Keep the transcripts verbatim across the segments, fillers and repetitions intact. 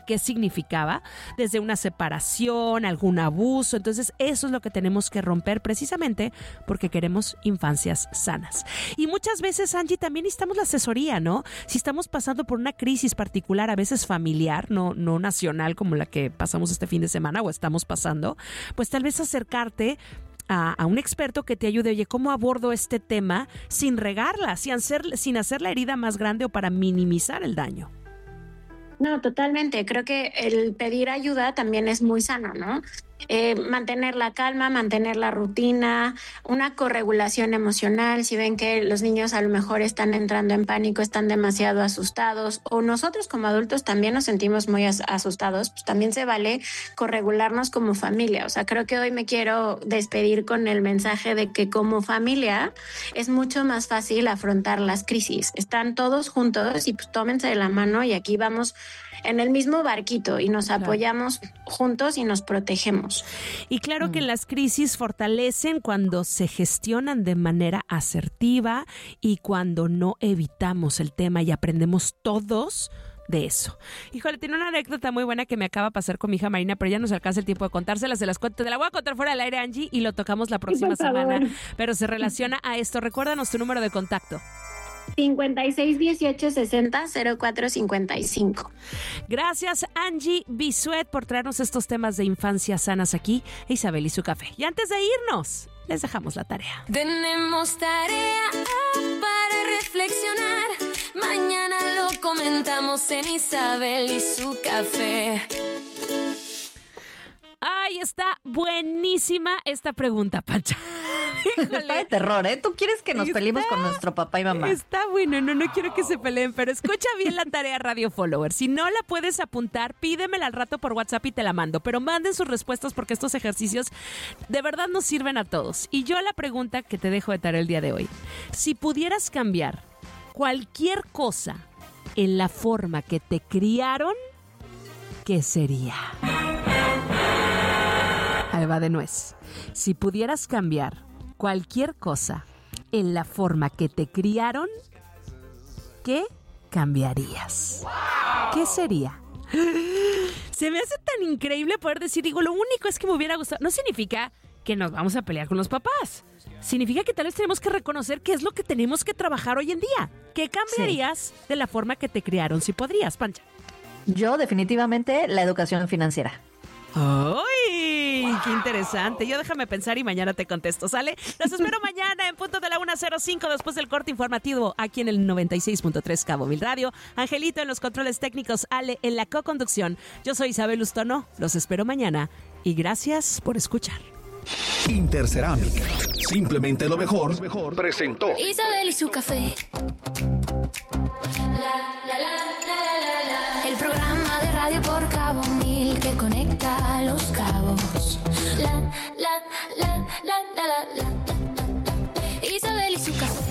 qué significaba, desde una separación, algún abuso. Entonces eso es lo que tenemos que romper precisamente porque queremos infancias sanas. Y muchas veces, Angie, también necesitamos la asesoría, ¿no? Si estamos pasando por una crisis particular, a veces familiar, no, no nacional como la que pasamos este fin de semana o estamos pasando, pues tal vez acercarte A, a un experto que te ayude. Oye, ¿cómo abordo este tema sin regarla, sin hacer, sin hacer la herida más grande o para minimizar el daño? No, totalmente. Creo que el pedir ayuda también es muy sano, ¿no? Eh, mantener la calma, mantener la rutina, una corregulación emocional. Si ven que los niños a lo mejor están entrando en pánico, están demasiado asustados, o nosotros como adultos también nos sentimos muy as- asustados, pues también se vale corregularnos como familia. O sea, creo que hoy me quiero despedir con el mensaje de que como familia es mucho más fácil afrontar las crisis. Están todos juntos y pues tómense de la mano y aquí vamos en el mismo barquito y nos apoyamos claro. juntos y nos protegemos. Y claro mm. que las crisis fortalecen cuando se gestionan de manera asertiva y cuando no evitamos el tema y aprendemos todos de eso. Híjole, tiene una anécdota muy buena que me acaba de pasar con mi hija Marina, pero ya no se alcanza el tiempo de contárselas, se las cuento, te la voy a contar fuera del aire, Angie, y lo tocamos la próxima semana, pero se relaciona a esto. Recuérdanos tu número de contacto. cincuenta y seis dieciocho sesenta cero cuatro cincuenta y cinco. Gracias, Angie Bisuet, por traernos estos temas de infancia sanas aquí, Isabel y su café. Y antes de irnos, les dejamos la tarea. Tenemos tarea para reflexionar. Mañana lo comentamos en Isabel y su café. Ay, está buenísima esta pregunta, Pancha. Está de terror, ¿eh? ¿Tú quieres que nos está, peleemos con nuestro papá y mamá? Está bueno, no, no quiero que se peleen, pero escucha bien la tarea, Radio Follower. Si no la puedes apuntar, pídemela al rato por WhatsApp y te la mando. Pero manden sus respuestas porque estos ejercicios de verdad nos sirven a todos. Y yo la pregunta que te dejo de tarea el día de hoy. Si pudieras cambiar cualquier cosa en la forma que te criaron, ¿qué sería? Ahí va de nuez. Si pudieras cambiar cualquier cosa en la forma que te criaron, ¿qué cambiarías? ¿Qué sería? Se me hace tan increíble poder decir, digo, lo único es que me hubiera gustado. No significa que nos vamos a pelear con los papás. Significa que tal vez tenemos que reconocer qué es lo que tenemos que trabajar hoy en día. ¿Qué cambiarías sí. de la forma que te criaron? Si podrías, Pancha. Yo definitivamente la educación financiera. ¡Ay! Wow. ¡Qué interesante! Yo déjame pensar y mañana te contesto, ¿sale? Los espero mañana en punto de la una cero cinco después del corte informativo aquí en el noventa y seis punto tres Cabo Mil Radio. Angelito en los controles técnicos, Ale en la co-conducción. Yo soy Isabel Ustono. Los espero mañana y gracias por escuchar. Intercerámica, simplemente lo mejor, mejor presentó Isabel y su café. La, la, la, la, la, la. El programa de radio por Cabo Mil que conecta a los cabos. La, la, la, la, la, la, la, la. Isabel y su café.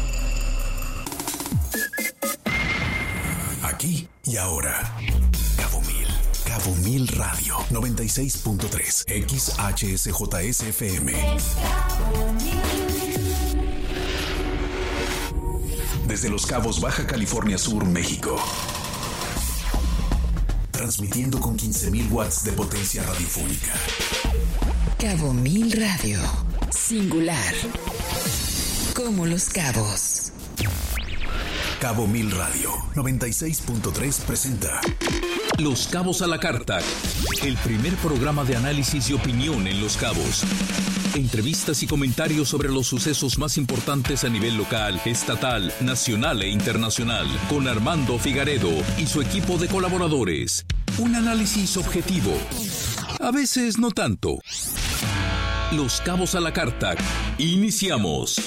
Aquí y ahora. Cabo Mil. Cabo Mil Radio noventa y seis punto tres X H S J S F M. Desde Los Cabos, Baja California Sur, México. Transmitiendo con quince mil watts de potencia radiofónica. Cabo Mil Radio. Singular. Como Los Cabos. Cabo Mil Radio noventa y seis punto tres presenta Los Cabos a la Carta, el primer programa de análisis y opinión en Los Cabos. Entrevistas y comentarios sobre los sucesos más importantes a nivel local, estatal, nacional e internacional, con Armando Figaredo y su equipo de colaboradores. Un análisis objetivo, a veces no tanto. Los Cabos a la Carta. Iniciamos.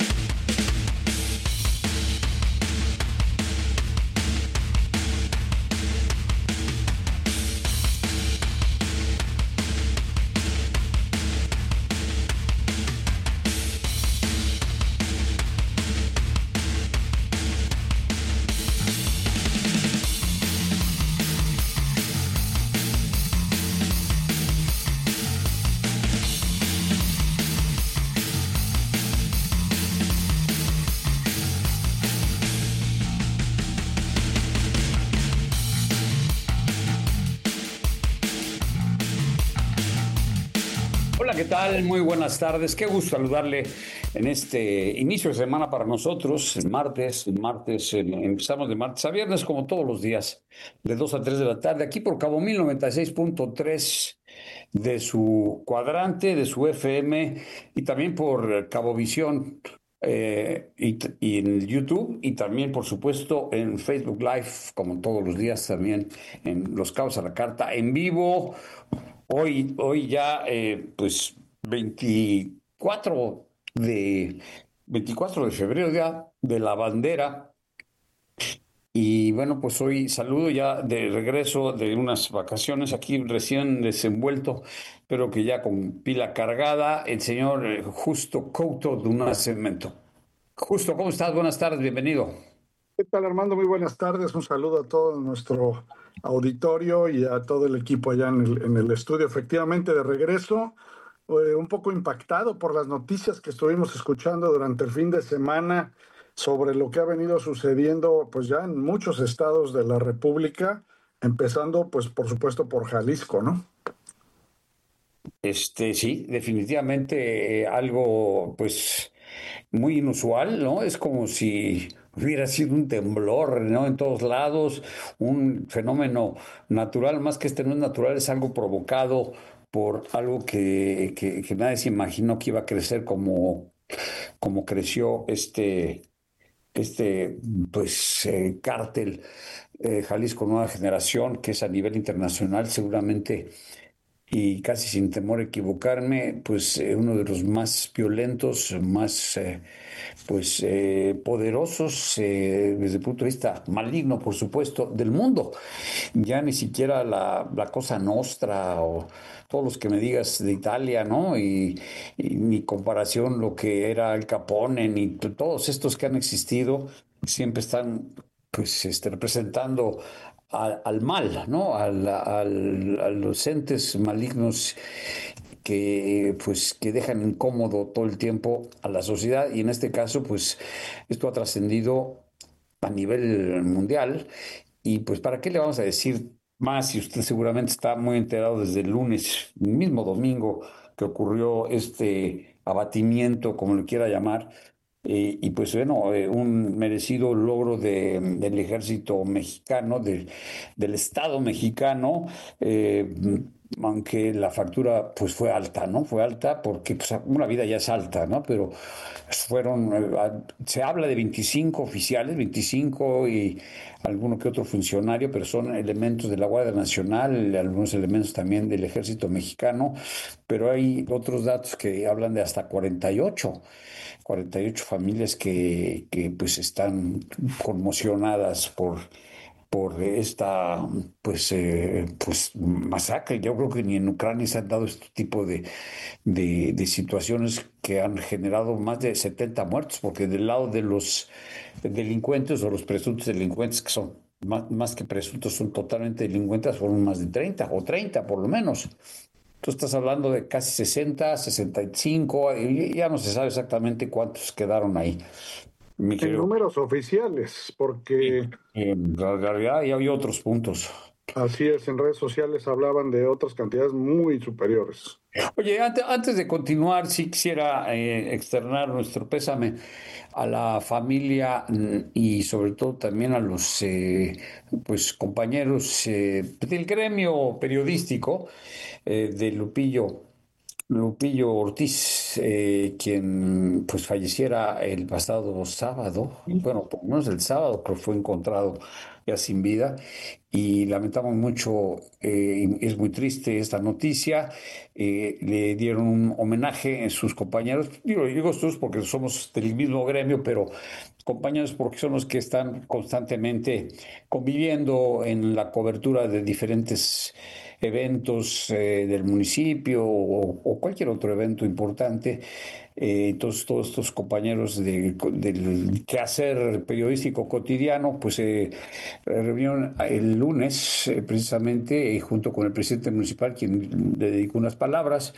Hola, ¿qué tal? Muy buenas tardes. Qué gusto saludarle en este inicio de semana para nosotros, el martes. El martes, eh, empezamos de martes a viernes, como todos los días, de dos a tres de la tarde, aquí por Cabo Mil noventa y seis punto tres de su cuadrante, de su F M, y también por Cabovisión. Eh, y, y en YouTube, y también por supuesto en Facebook Live, como todos los días, también en Los Cabos a la Carta en vivo. Hoy, hoy ya, eh, pues, veinticuatro de, veinticuatro de febrero ya, de la bandera. Y bueno, pues hoy saludo ya de regreso de unas vacaciones aquí recién desenvuelto, pero que ya con pila cargada, el señor eh, Justo Couto de un Nacimiento. Justo, ¿cómo estás? Buenas tardes, bienvenido. ¿Qué tal, Armando? Muy buenas tardes. Un saludo a todo nuestro auditorio y a todo el equipo allá en el, en el estudio. Efectivamente, de regreso, eh, un poco impactado por las noticias que estuvimos escuchando durante el fin de semana sobre lo que ha venido sucediendo pues ya en muchos estados de la República, empezando pues por supuesto por Jalisco, ¿no? Este, sí, definitivamente eh, algo pues muy inusual, ¿no? Es como si hubiera sido un temblor, ¿no? En todos lados, un fenómeno natural, más que este no es natural, es algo provocado por algo que, que, que nadie se imaginó que iba a crecer como, como creció este, este pues eh, cártel eh, Jalisco Nueva Generación, que es a nivel internacional seguramente, y casi sin temor a equivocarme, pues eh, uno de los más violentos, más eh, pues eh, poderosos eh, desde el punto de vista maligno, por supuesto, del mundo. Ya ni siquiera la, la Cosa Nostra o todos los que me digas de Italia, ¿no? Y, y ni comparación lo que era Al Capone, ni t- todos estos que han existido, siempre están pues este, representando al, al mal, ¿no? Al, al- a los entes malignos que pues que dejan incómodo todo el tiempo a la sociedad, y en este caso pues esto ha trascendido a nivel mundial. Y pues para qué le vamos a decir más si usted seguramente está muy enterado desde el lunes, el mismo domingo que ocurrió este abatimiento, como lo quiera llamar. Eh, y pues bueno, eh, un merecido logro de- del ejército mexicano, de- del Estado mexicano, eh, aunque la factura pues fue alta, ¿no? Fue alta porque pues, una vida ya es alta, ¿no? Pero fueron, eh, a- se habla de veinticinco oficiales, veinticinco y alguno que otro funcionario, pero son elementos de la Guardia Nacional, algunos elementos también del ejército mexicano, pero hay otros datos que hablan de hasta cuarenta y ocho cuarenta y ocho familias que, que pues están conmocionadas por, por esta pues, eh, pues masacre. Yo creo que ni en Ucrania se han dado este tipo de, de, de situaciones que han generado más de setenta muertos, porque del lado de los delincuentes o los presuntos delincuentes, que son más, más que presuntos, son totalmente delincuentes, fueron más de treinta o treinta por lo menos. Tú estás hablando de casi sesenta, sesenta y cinco, y ya no se sabe exactamente cuántos quedaron ahí. Mi En querido. números oficiales, porque En realidad hay, hay otros puntos. así es, en redes sociales hablaban de otras cantidades muy superiores. Oye, ante- antes de continuar, sí quisiera eh, externar nuestro pésame a la familia, mm, y sobre todo también a los eh, pues compañeros eh, del gremio periodístico eh, de Lupillo. Lupillo Ortiz, eh, quien pues falleciera el pasado sábado, bueno, por lo menos el sábado, pero fue encontrado ya sin vida, y lamentamos mucho, eh, y es muy triste esta noticia. Eh, le dieron un homenaje en sus compañeros, digo, digo estos porque somos del mismo gremio, pero compañeros porque son los que están constantemente conviviendo en la cobertura de diferentes eventos eh, del municipio o, o cualquier otro evento importante. Eh, entonces, todos estos compañeros de- del quehacer periodístico cotidiano, pues se eh, reunieron el lunes, eh, precisamente, eh, junto con el presidente municipal, quien le dedicó unas palabras,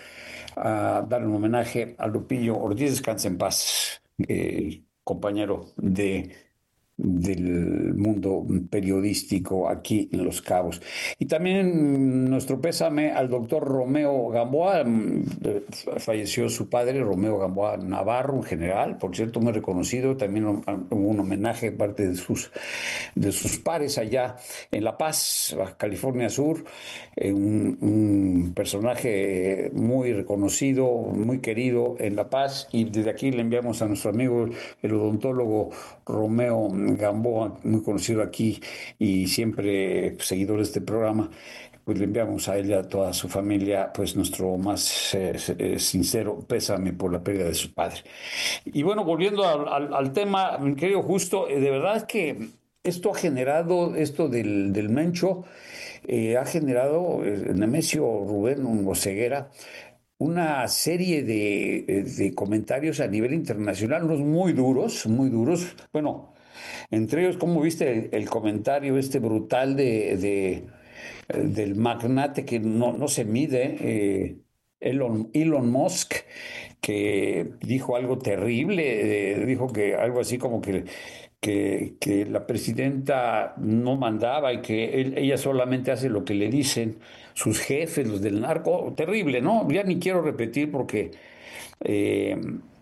a dar un homenaje a Lupillo Ortiz. Descanse en paz, eh, compañero de del mundo periodístico aquí en Los Cabos. Y también nuestro pésame al doctor Romeo Gamboa. Falleció su padre, Romeo Gamboa Navarro, un general, por cierto, muy reconocido. También hubo un homenaje de parte de sus, de sus pares allá en La Paz, Baja California Sur. Eh, un, un personaje muy reconocido, muy querido en La Paz. Y desde aquí le enviamos a nuestro amigo, el odontólogo Romeo Gamboa, muy conocido aquí y siempre seguidor de este programa, pues le enviamos a ella, a toda su familia, pues nuestro más eh, eh, sincero pésame por la pérdida de su padre. Y bueno, volviendo al, al, al tema, mi querido Justo, eh, de verdad que esto ha generado, esto del, del Mencho, eh, ha generado, eh, Nemesio Rubén Oseguera, una serie de, de comentarios a nivel internacional, unos muy duros, muy duros. Bueno, entre ellos, ¿cómo viste el, el comentario este brutal de, de, del magnate que no, no se mide, eh, Elon, Elon Musk, que dijo algo terrible, eh, dijo que algo así como que, que, que la presidenta no mandaba y que él, ella solamente hace lo que le dicen sus jefes, los del narco? Terrible, ¿no? Ya ni quiero repetir porque eh,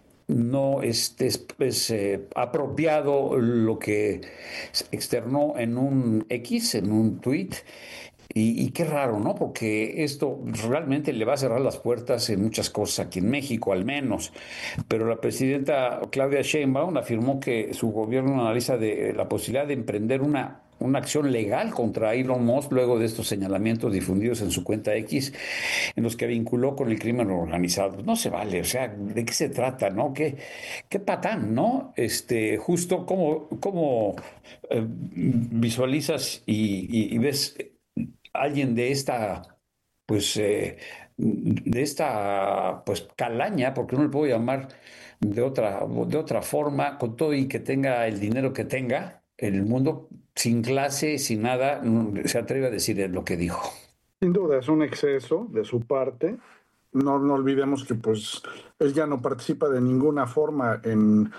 no es, es, es eh, apropiado lo que externó en un X, en un tweet. Y, y qué raro, ¿no? Porque esto realmente le va a cerrar las puertas en muchas cosas aquí en México, al menos. Pero la presidenta Claudia Sheinbaum afirmó que su gobierno analiza de, la posibilidad de emprender una, una acción legal contra Elon Musk luego de estos señalamientos difundidos en su cuenta X, en los que vinculó con el crimen organizado. No se vale, o sea, ¿de qué se trata, no? ¿Qué, qué patán, no? Este, justo cómo, cómo eh, visualizas y, y, y ves alguien de esta, pues, eh, de esta, pues, calaña, porque no le puedo llamar de otra, de otra forma, con todo y que tenga el dinero que tenga, en el mundo, sin clase, sin nada, se atreve a decir lo que dijo. Sin duda, es un exceso de su parte. No, no olvidemos que pues él ya no participa de ninguna forma en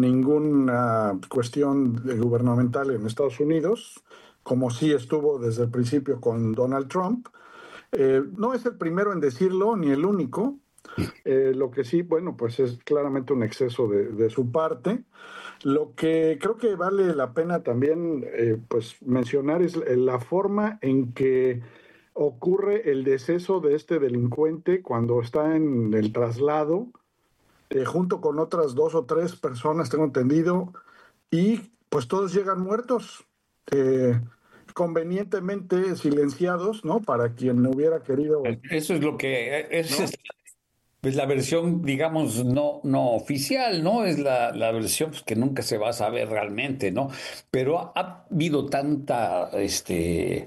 ninguna cuestión gubernamental en Estados Unidos, como sí estuvo desde el principio con Donald Trump. Eh, no es el primero en decirlo, ni el único. Eh, lo que sí, bueno, pues es claramente un exceso de, de su parte. Lo que creo que vale la pena también eh, pues mencionar es la forma en que ocurre el deceso de este delincuente cuando está en el traslado, eh, junto con otras dos o tres personas, tengo entendido, y pues todos llegan muertos. Eh, convenientemente silenciados, ¿no? Para quien no hubiera querido. Eso es lo que es, ¿no? es, es la versión, digamos, no, no oficial, ¿no? Es la, la versión pues, que nunca se va a saber realmente, ¿no? Pero ha, ha habido tanta, este,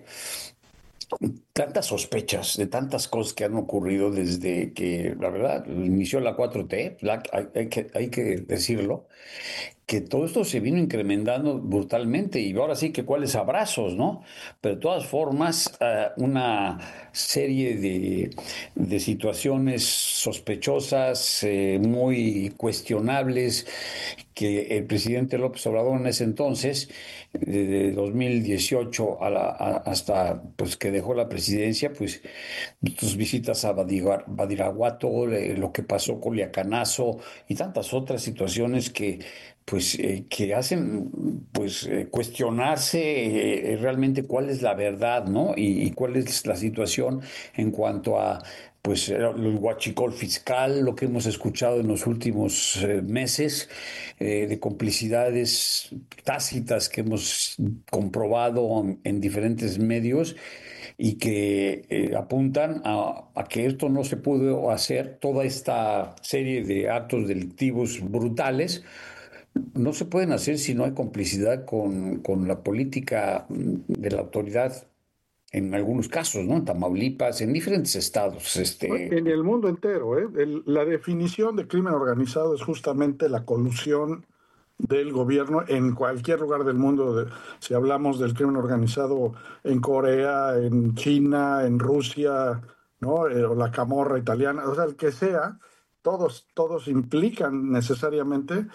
tantas sospechas de tantas cosas que han ocurrido desde que, la verdad, inició la cuatro T, la, hay, hay, que, hay que decirlo, que todo esto se vino incrementando brutalmente y ahora sí que cuáles abrazos, ¿no? Pero de todas formas, uh, una serie de, de situaciones sospechosas, eh, muy cuestionables, que el presidente López Obrador en ese entonces, de dos mil dieciocho a la, a, hasta pues que dejó la presidencia, pues sus visitas a Badir, Badiraguato, lo que pasó con Liacanazo y tantas otras situaciones que pues eh, que hacen pues eh, cuestionarse eh, realmente cuál es la verdad, ¿no? Y, y cuál es la situación en cuanto a pues el huachicol fiscal, lo que hemos escuchado en los últimos eh, meses, eh, de complicidades tácitas que hemos comprobado en, en diferentes medios y que eh, apuntan a, a que esto no se pudo hacer, toda esta serie de actos delictivos brutales, no se pueden hacer si no hay complicidad con, con la política de la autoridad en algunos casos, ¿no? En Tamaulipas, en diferentes estados. Este... En el mundo entero, ¿eh? El, la definición de crimen organizado es justamente la colusión del gobierno en cualquier lugar del mundo. De, si hablamos del crimen organizado en Corea, en China, en Rusia, ¿no? Eh, o la camorra italiana, o sea, el que sea, todos, todos implican necesariamente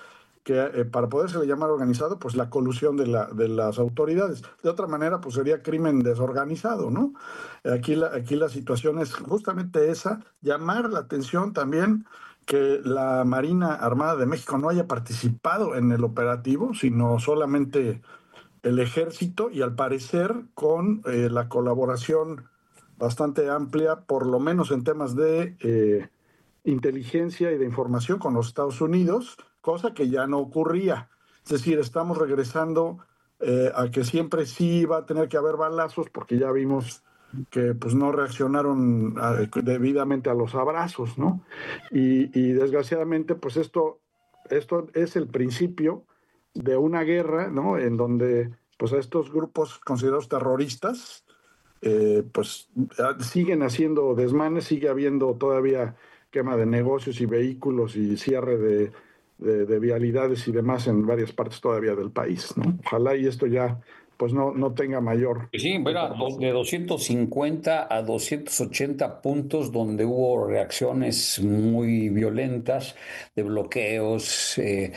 que eh, para poderse llamar organizado, pues la colusión de, la, de las autoridades. De otra manera, pues sería crimen desorganizado, ¿no? Aquí la, aquí la situación es justamente esa, llamar la atención también que la Marina Armada de México no haya participado en el operativo, sino solamente el Ejército, y al parecer con eh, la colaboración bastante amplia, por lo menos en temas de eh, inteligencia y de información con los Estados Unidos, cosa que ya no ocurría. Es decir, estamos regresando eh, a que siempre sí va a tener que haber balazos, porque ya vimos que pues no reaccionaron a, debidamente a los abrazos, ¿no? Y, y desgraciadamente, pues esto, esto es el principio de una guerra, ¿no? En donde pues a estos grupos considerados terroristas eh, pues siguen haciendo desmanes, sigue habiendo todavía quema de negocios y vehículos y cierre de, de, de vialidades y demás en varias partes todavía del país, ¿no? Ojalá y esto ya pues no, no tenga mayor... Sí, mira, de doscientos cincuenta a doscientos ochenta puntos donde hubo reacciones muy violentas, de bloqueos, eh,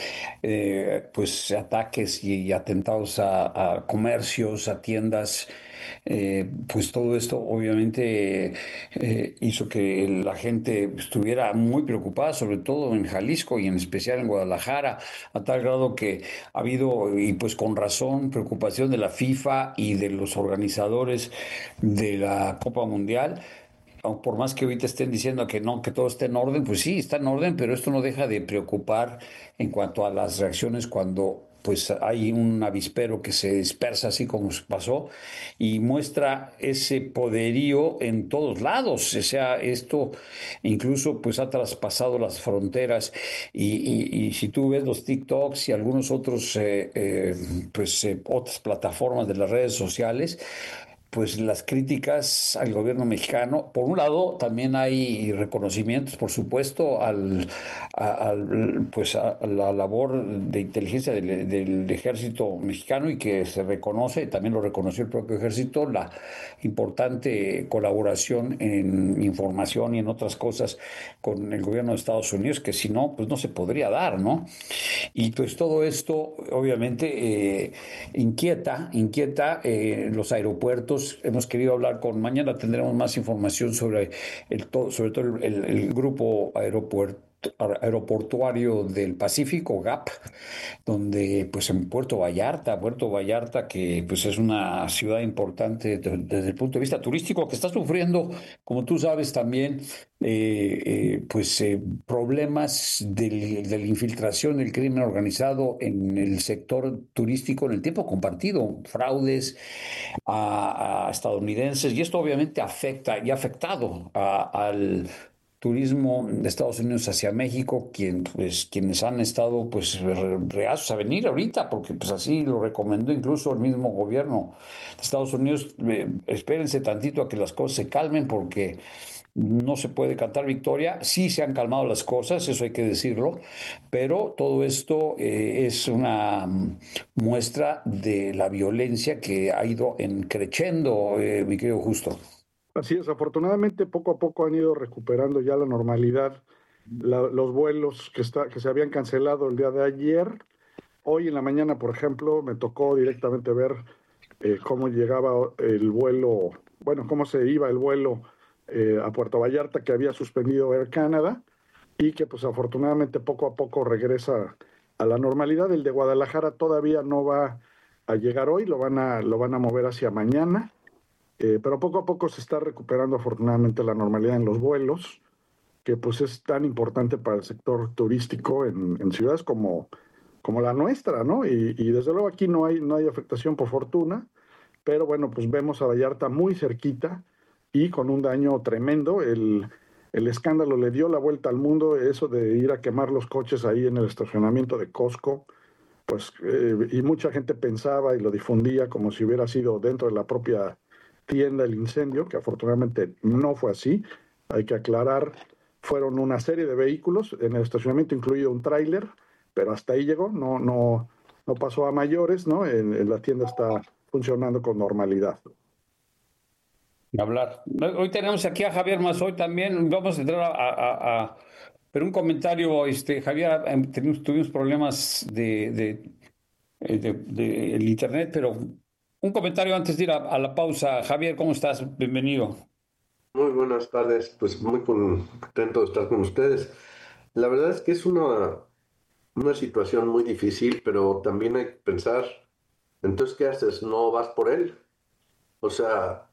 eh, pues ataques y, y atentados a, a comercios, a tiendas. Eh, pues todo esto obviamente eh, hizo que la gente estuviera muy preocupada, sobre todo en Jalisco y en especial en Guadalajara, a tal grado que ha habido, y pues con razón, preocupación de la FIFA y de los organizadores de la Copa Mundial. Por más que ahorita estén diciendo que no, que todo está en orden, pues sí, está en orden, pero esto no deja de preocupar en cuanto a las reacciones cuando pues hay un avispero que se dispersa así como pasó y muestra ese poderío en todos lados. O sea, esto incluso pues ha traspasado las fronteras y, y, y si tú ves los TikToks y algunos otros eh, eh, pues eh, otras plataformas de las redes sociales, pues las críticas al gobierno mexicano, por un lado también hay reconocimientos, por supuesto, al, a, al, pues a la labor de inteligencia del, del ejército mexicano, y que se reconoce, también lo reconoció el propio ejército, la importante colaboración en información y en otras cosas con el gobierno de Estados Unidos, que si no, pues no se podría dar, ¿no? Y pues todo esto obviamente eh, inquieta, inquieta eh, los aeropuertos. Hemos querido hablar con, mañana tendremos más información sobre el sobre todo el, el, el grupo aeropuerto aeroportuario del Pacífico, G A P, donde pues en Puerto Vallarta, Puerto Vallarta, que pues es una ciudad importante desde, desde el punto de vista turístico, que está sufriendo, como tú sabes también, eh, eh, pues eh, problemas de, de la infiltración del crimen organizado en el sector turístico en el tiempo compartido, fraudes a, a estadounidenses, y esto obviamente afecta y ha afectado a, al turismo de Estados Unidos hacia México, quien, pues, quienes han estado pues reacios a venir ahorita, porque pues así lo recomendó incluso el mismo gobierno de Estados Unidos. Eh, espérense tantito a que las cosas se calmen, porque no se puede cantar victoria. Sí se han calmado las cosas, eso hay que decirlo, pero todo esto eh, es una muestra de la violencia que ha ido en creciendo, eh, mi querido Justo. Así es, afortunadamente poco a poco han ido recuperando ya la normalidad, la, los vuelos que, está, que se habían cancelado el día de ayer. Hoy en la mañana, por ejemplo, me tocó directamente ver eh, cómo llegaba el vuelo, bueno, cómo se iba el vuelo eh, a Puerto Vallarta, que había suspendido Air Canada, y que pues afortunadamente poco a poco regresa a la normalidad. El de Guadalajara todavía no va a llegar hoy, lo van a, lo van a mover hacia mañana. Eh, pero poco a poco se está recuperando afortunadamente la normalidad en los vuelos, que pues es tan importante para el sector turístico en, en ciudades como, como la nuestra, ¿no? Y, y desde luego aquí no hay, no hay afectación por fortuna, pero bueno, pues vemos a Vallarta muy cerquita y con un daño tremendo. El, el escándalo le dio la vuelta al mundo, eso de ir a quemar los coches ahí en el estacionamiento de Costco, pues, eh, y mucha gente pensaba y lo difundía como si hubiera sido dentro de la propia tienda el incendio, que afortunadamente no fue así. Hay que aclarar, fueron una serie de vehículos en el estacionamiento, incluido un tráiler, pero hasta ahí llegó, no, no, no pasó a mayores, ¿no? En, en la tienda está funcionando con normalidad. Hablar. Hoy tenemos aquí a Javier Mazoy también. Vamos a entrar a, a, a Pero un comentario, este, Javier, tuvimos, tuvimos problemas de, de, de, de el internet, pero un comentario antes de ir a, a la pausa. Javier, ¿cómo estás? Bienvenido. Muy buenas tardes, pues muy contento de estar con ustedes. La verdad es que es una, una situación muy difícil, pero también hay que pensar, entonces, ¿qué haces? ¿No vas por él? O sea,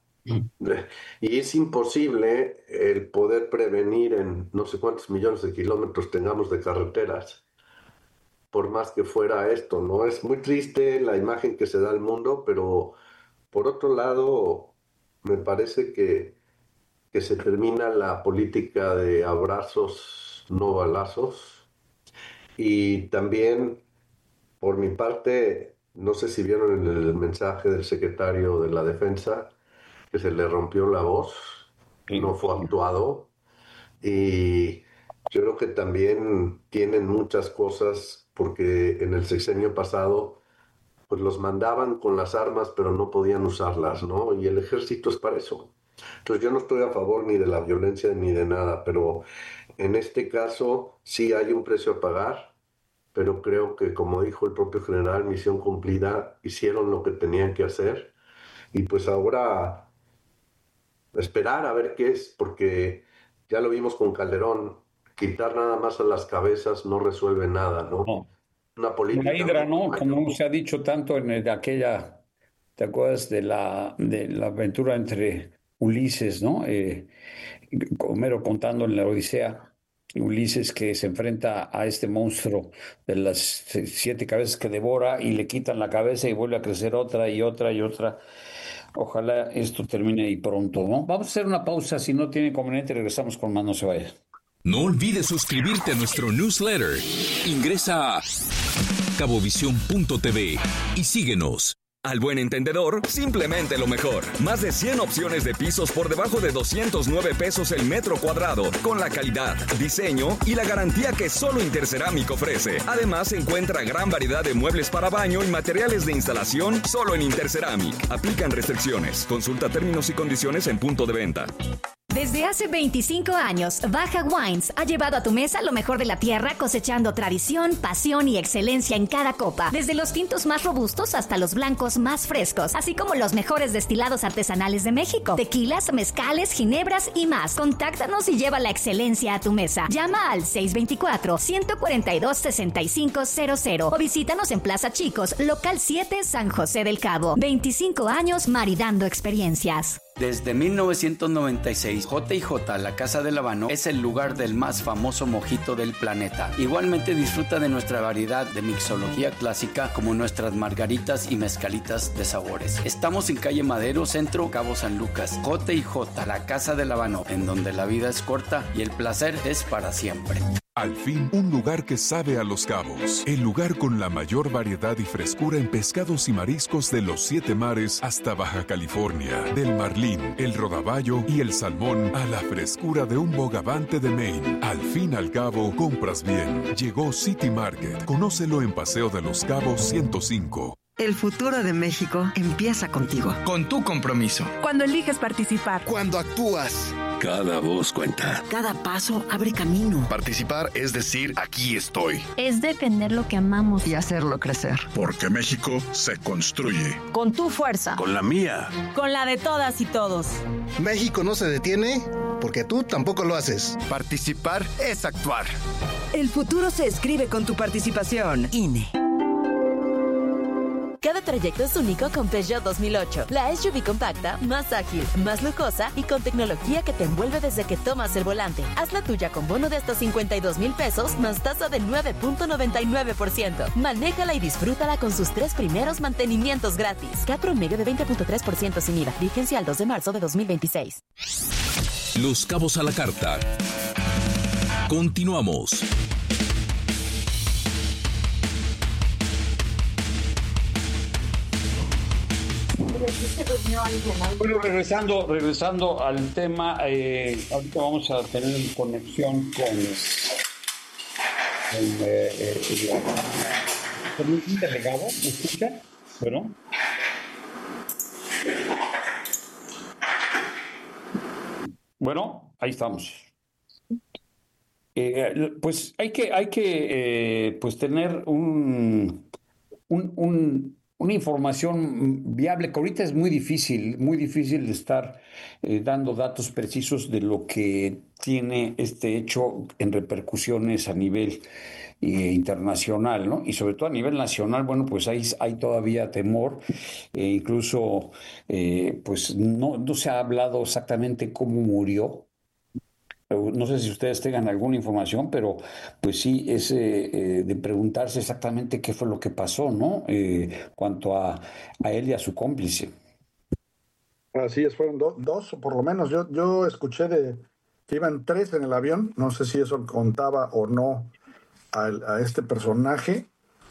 y es imposible el poder prevenir en no sé cuántos millones de kilómetros tengamos de carreteras, por más que fuera esto, ¿no? Es muy triste la imagen que se da al mundo, pero por otro lado, me parece que, que se termina la política de abrazos, no balazos. Y también, por mi parte, no sé si vieron el mensaje del secretario de la Defensa, que se le rompió la voz, no fue actuado, y yo creo que también tienen muchas cosas, porque en el sexenio pasado, pues los mandaban con las armas, pero no podían usarlas, ¿no? Y el ejército es para eso. Entonces yo no estoy a favor ni de la violencia ni de nada, pero en este caso sí hay un precio a pagar, pero creo que, como dijo el propio general, misión cumplida, hicieron lo que tenían que hacer, y pues ahora esperar a ver qué es, porque ya lo vimos con Calderón, quitar nada más a las cabezas no resuelve nada, ¿no? No. Una política. La hidra, ¿no? Como se ha dicho tanto en el- aquella, ¿te acuerdas de la, de la aventura entre Ulises, ¿no? Eh, Homero contando en la Odisea, Ulises que se enfrenta a este monstruo de las siete cabezas que devora y le quitan la cabeza y vuelve a crecer otra y otra y otra. Ojalá esto termine ahí pronto, ¿no? Vamos a hacer una pausa, si no tiene inconveniente, regresamos con más, no se vaya. No olvides suscribirte a nuestro newsletter. Ingresa a cabovisión punto t v y síguenos. Al buen entendedor, simplemente lo mejor. Más de cien opciones de pisos por debajo de doscientos nueve pesos el metro cuadrado, con la calidad, diseño y la garantía que solo Interceramic ofrece. Además, encuentra gran variedad de muebles para baño y materiales de instalación solo en Interceramic. Aplican restricciones. Consulta términos y condiciones en punto de venta. Desde hace veinticinco años, Baja Wines ha llevado a tu mesa lo mejor de la tierra, cosechando tradición, pasión y excelencia en cada copa. Desde los tintos más robustos hasta los blancos más frescos, así como los mejores destilados artesanales de México, tequilas, mezcales, ginebras y más. Contáctanos y lleva la excelencia a tu mesa. Llama al seis dos cuatro, uno cuatro dos, seis cinco cero cero o visítanos en Plaza Chicos, local siete, San José del Cabo. veinticinco años maridando experiencias. Desde mil novecientos noventa y seis, J y J, la Casa del Habano, es el lugar del más famoso mojito del planeta. Igualmente disfruta de nuestra variedad de mixología clásica, como nuestras margaritas y mezcalitas de sabores. Estamos en calle Madero, Centro, Cabo San Lucas. J y J, la Casa del Habano, en donde la vida es corta y el placer es para siempre. Al fin, un lugar que sabe a Los Cabos. El lugar con la mayor variedad y frescura en pescados y mariscos de los siete mares hasta Baja California. Del marlín, el rodaballo y el salmón a la frescura de un bogavante de Maine. Al fin al cabo, compras bien. Llegó City Market. Conócelo en Paseo de Los Cabos ciento cinco. El futuro de México empieza contigo. Con tu compromiso. Cuando eliges participar. Cuando actúas. Cada voz cuenta. Cada paso abre camino. Participar es decir, aquí estoy. Es defender lo que amamos. Y hacerlo crecer. Porque México se construye. Con tu fuerza. Con la mía. Con la de todas y todos. México no se detiene porque tú tampoco lo haces. Participar es actuar. El futuro se escribe con tu participación. I N E. Cada trayecto es único con Peugeot dos mil ocho. La S U V compacta, más ágil, más lujosa y con tecnología que te envuelve desde que tomas el volante. Haz la tuya con bono de hasta cincuenta y dos mil pesos más tasa del nueve punto noventa y nueve por ciento. Manéjala y disfrútala con sus tres primeros mantenimientos gratis. C A T promedio de veinte punto tres por ciento sin I V A. Vigencia al dos de marzo de dos mil veintiséis. Los Cabos a la Carta. Continuamos. Bueno, regresando, regresando al tema, eh, ahorita vamos a tener conexión con, con eh, eh, con un delegado, ¿me escucha? Bueno. Bueno, ahí estamos. Eh, pues hay que, hay que eh, pues tener un, un, un, una información viable, que ahorita es muy difícil, muy difícil estar eh, dando datos precisos de lo que tiene este hecho en repercusiones a nivel eh, internacional, ¿no? Y sobre todo a nivel nacional, bueno, pues hay, hay todavía temor, e incluso eh, pues no, no se ha hablado exactamente cómo murió. No sé si ustedes tengan alguna información, pero pues sí, es eh, eh, de preguntarse exactamente qué fue lo que pasó, ¿no? Eh, cuanto a, a él y a su cómplice. Así es, fueron do, dos, por lo menos. Yo, yo escuché de que iban tres en el avión, no sé si eso contaba o no a, a este personaje,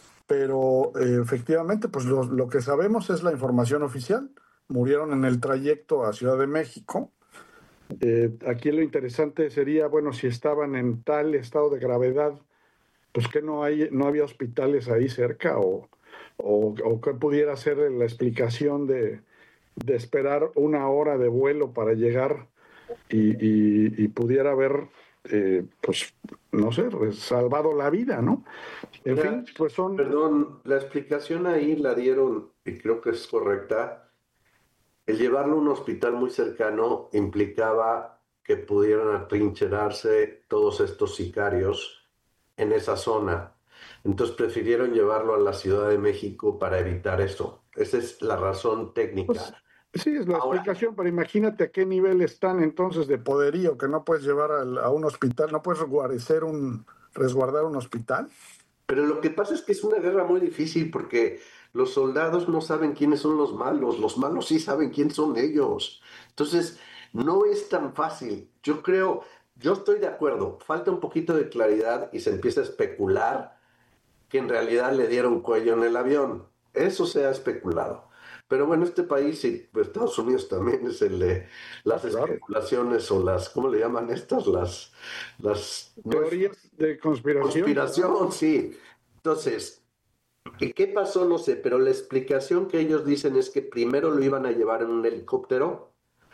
pero eh, efectivamente, pues lo, lo que sabemos es la información oficial. Murieron en el trayecto a Ciudad de México. Eh, aquí lo interesante sería, bueno, si estaban en tal estado de gravedad, pues que no hay, no había hospitales ahí cerca, o, o, o que pudiera ser la explicación de, de esperar una hora de vuelo para llegar y, y, y pudiera haber, eh, pues, no sé, salvado la vida, ¿no? En Mira, fin, pues son... Perdón, la explicación ahí la dieron, y creo que es correcta. El llevarlo a un hospital muy cercano implicaba que pudieran atrincherarse todos estos sicarios en esa zona. Entonces prefirieron llevarlo a la Ciudad de México para evitar eso. Esa es la razón técnica. Pues, sí, es la Ahora, explicación, pero imagínate a qué nivel están entonces de poderío, que no puedes llevar al, a un hospital, no puedes guarecer un, resguardar un hospital. Pero lo que pasa es que es una guerra muy difícil porque los soldados no saben quiénes son los malos, los malos sí saben quién son ellos. Entonces, no es tan fácil. Yo creo, yo estoy de acuerdo, falta un poquito de claridad y se empieza a especular que en realidad le dieron cuello en el avión. Eso se ha especulado. Pero bueno, este país y pues Estados Unidos también es el de las claro. especulaciones o las, ¿cómo le llaman estas? Las, las teorías no, de conspiración. Conspiración, ¿no? Sí. Entonces, ¿qué pasó? No sé, pero la explicación que ellos dicen es que primero lo iban a llevar en un helicóptero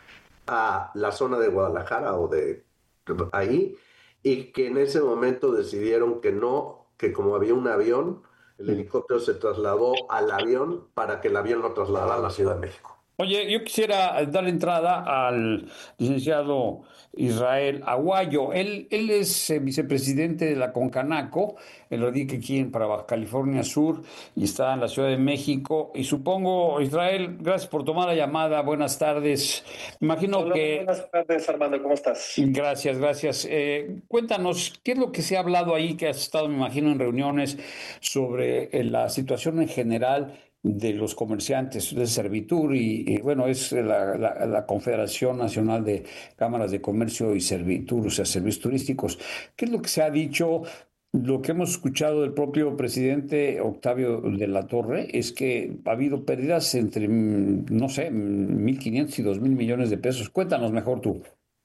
a la zona de Guadalajara o de ahí, y que en ese momento decidieron que no, que como había un avión, el helicóptero se trasladó al avión para que el avión lo trasladara a la Ciudad de México. Oye, yo quisiera dar entrada al licenciado Israel Aguayo. Él, él es eh, vicepresidente de la Concanaco, él radica aquí en para Baja California Sur y está en la Ciudad de México. Y supongo, Israel, gracias por tomar la llamada. Buenas tardes. Me imagino Hola, que... Buenas tardes, Armando, ¿cómo estás? Gracias, gracias. Eh, cuéntanos, ¿qué es lo que se ha hablado ahí, que has estado, me imagino, en reuniones sobre eh, la situación en general de los comerciantes de Servitur y, y bueno, es la, la, la Confederación Nacional de Cámaras de Comercio y Servitur, o sea, servicios turísticos? ¿Qué es lo que se ha dicho? Lo que hemos escuchado del propio presidente Octavio de la Torre es que ha habido pérdidas entre, no sé, mil quinientos y dos mil millones de pesos. Cuéntanos mejor tú.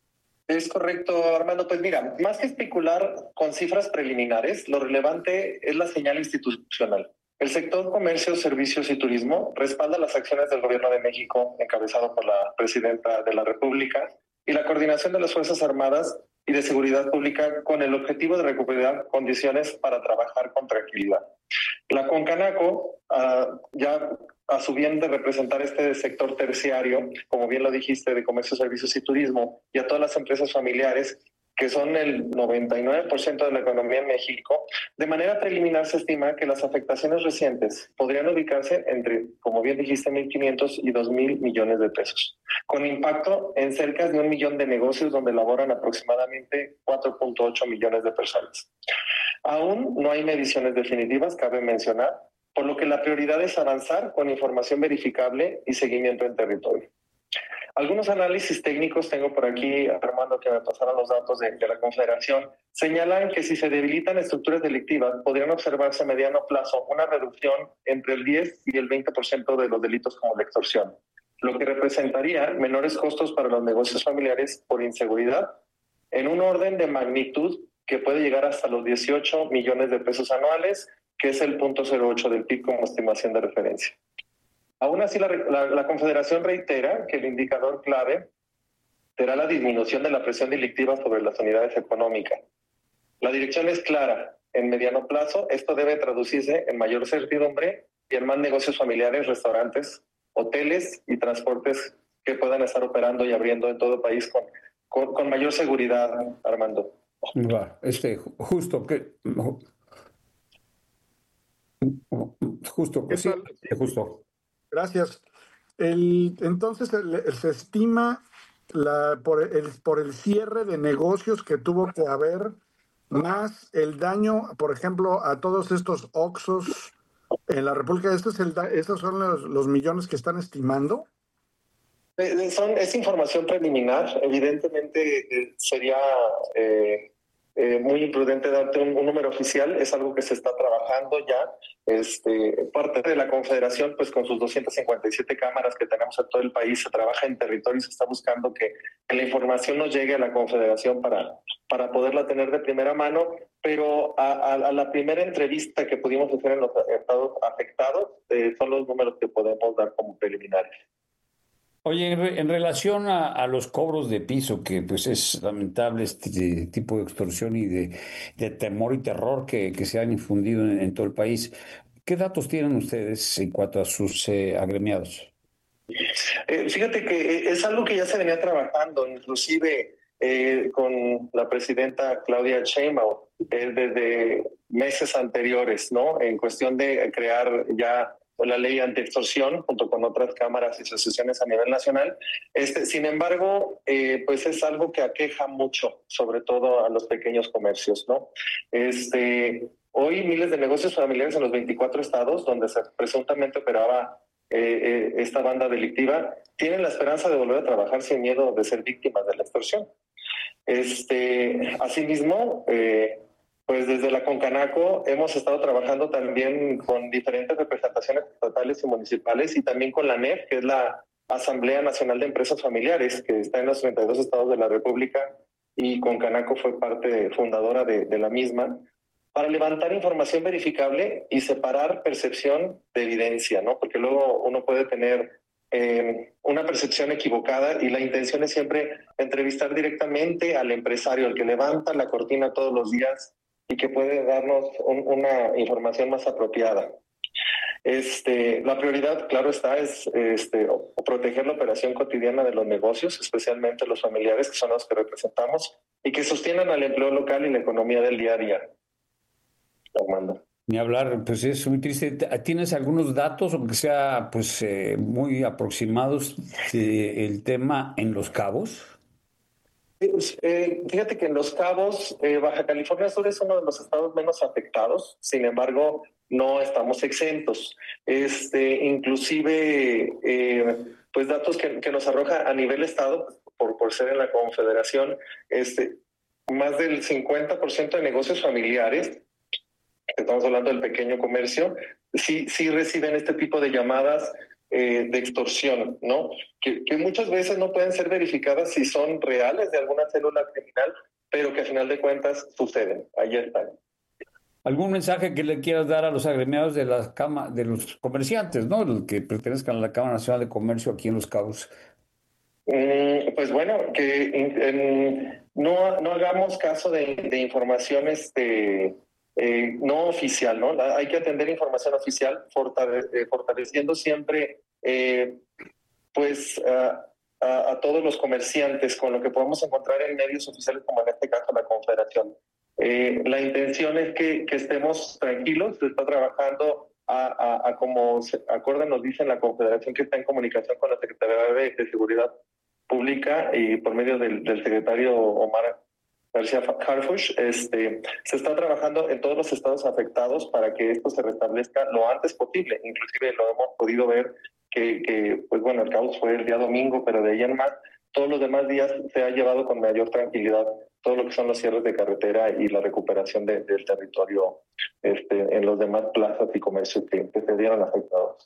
Es correcto, Armando. Pues mira, más que especular con cifras preliminares, lo relevante es la señal institucional. El sector comercio, servicios y turismo respalda las acciones del Gobierno de México, encabezado por la Presidenta de la República, y la coordinación de las Fuerzas Armadas y de Seguridad Pública con el objetivo de recuperar condiciones para trabajar con tranquilidad. La Concanaco, uh, ya a su bien de representar este sector terciario, como bien lo dijiste, de comercio, servicios y turismo, y a todas las empresas familiares, que son el noventa y nueve por ciento de la economía en México, de manera preliminar se estima que las afectaciones recientes podrían ubicarse entre, como bien dijiste, mil quinientos y dos mil millones de pesos, con impacto en cerca de un millón de negocios donde laboran aproximadamente cuatro punto ocho millones de personas. Aún no hay mediciones definitivas, cabe mencionar, por lo que la prioridad es avanzar con información verificable y seguimiento en territorio. Algunos análisis técnicos, tengo por aquí, Armando, que me pasaron los datos de, de la Confederación, señalan que si se debilitan estructuras delictivas, podrían observarse a mediano plazo una reducción entre el diez y el veinte por ciento de los delitos como la extorsión, lo que representaría menores costos para los negocios familiares por inseguridad, en un orden de magnitud que puede llegar hasta los dieciocho millones de pesos anuales, que es el punto cero ocho del P I B como estimación de referencia. Aún así, la, la, la Confederación reitera que el indicador clave será la disminución de la presión delictiva sobre las unidades económicas. La dirección es clara. En mediano plazo, esto debe traducirse en mayor certidumbre y en más negocios familiares, restaurantes, hoteles y transportes que puedan estar operando y abriendo en todo el país con, con, con mayor seguridad, Armando. Este, justo que... Justo, ¿Qué sí, tal? justo. Gracias. El, entonces, el, el, se estima la, por, el, por el cierre de negocios que tuvo que haber, más el daño, por ejemplo, a todos estos Oxxos en la República. ¿Estos, es el, estos son los, los millones que están estimando? Eh, son, es información preliminar. Evidentemente eh, sería eh, eh, muy imprudente darte un, un número oficial. Es algo que se está trabajando ya. Este, parte de la Confederación, pues con sus doscientas cincuenta y siete cámaras que tenemos en todo el país, se trabaja en territorio y se está buscando que, que la información nos llegue a la Confederación para, para poderla tener de primera mano. Pero a, a, a la primera entrevista que pudimos hacer en los estados afectados, eh, son los números que podemos dar como preliminares. Oye, en, re, en relación a, a los cobros de piso, que pues es lamentable este tipo de extorsión y de, de temor y terror que, que se han infundido en, en todo el país, ¿qué datos tienen ustedes en cuanto a sus eh, agremiados? Eh, fíjate que es algo que ya se venía trabajando, inclusive eh, con la presidenta Claudia Sheinbaum eh, desde meses anteriores, ¿no? En cuestión de crear ya la ley anti-extorsión junto con otras cámaras y asociaciones a nivel nacional. Este, sin embargo, eh, pues es algo que aqueja mucho, sobre todo a los pequeños comercios, ¿no? Este, hoy miles de negocios familiares en los veinticuatro estados donde se presuntamente operaba eh, eh, esta banda delictiva tienen la esperanza de volver a trabajar sin miedo de ser víctimas de la extorsión. Este, asimismo, eh, pues desde la Concanaco hemos estado trabajando también con diferentes representaciones estatales y municipales y también con la N E F, que es la Asamblea Nacional de Empresas Familiares, que está en los treinta y dos estados de la República, y Concanaco fue parte fundadora de, de la misma, para levantar información verificable y separar percepción de evidencia, ¿no? Porque luego uno puede tener eh, una percepción equivocada y la intención es siempre entrevistar directamente al empresario, al que levanta la cortina todos los días y que puede darnos un, una información más apropiada. Este, la prioridad, claro está, es este, proteger la operación cotidiana de los negocios, especialmente los familiares, que son los que representamos, y que sostienen al empleo local y la economía del día a día. Armando. Ni hablar, pues es muy triste. ¿Tienes algunos datos, aunque sea pues eh, muy aproximados, del tema en Los Cabos? Eh, fíjate que en Los Cabos, eh, Baja California Sur es uno de los estados menos afectados, sin embargo, no estamos exentos. Este, inclusive, eh, pues datos que, que nos arroja a nivel estado, por, por ser en la Confederación, este, más del cincuenta por ciento de negocios familiares, estamos hablando del pequeño comercio, sí, sí reciben este tipo de llamadas Eh, de extorsión, ¿no? Que, que muchas veces no pueden ser verificadas si son reales de alguna célula criminal, pero que a final de cuentas suceden. Ahí están. ¿Algún mensaje que le quieras dar a los agremiados de la cama, de los comerciantes, ¿no? Los que pertenezcan a la Cámara Nacional de Comercio aquí en Los Cabos? Mm, pues bueno, que en, en, no, no hagamos caso de, de información este, eh, no oficial, ¿no? La, hay que atender información oficial, fortale, eh, fortaleciendo siempre eh, pues a, a, a todos los comerciantes con lo que podemos encontrar en medios oficiales, como en este caso la Confederación. Eh, la intención es que, que estemos tranquilos, se está trabajando a, a, a como se acuerdan, nos dicen la Confederación, que está en comunicación con la Secretaría de, de Seguridad Pública y por medio del, del secretario Omar García Harfuch, este, se está trabajando en todos los estados afectados para que esto se restablezca lo antes posible. Inclusive lo hemos podido ver que, que pues bueno, el caos fue el día domingo, pero de ahí en más, todos los demás días se ha llevado con mayor tranquilidad todo lo que son los cierres de carretera y la recuperación de, del territorio este, en los demás plazas y comercios que, que se vieron afectados.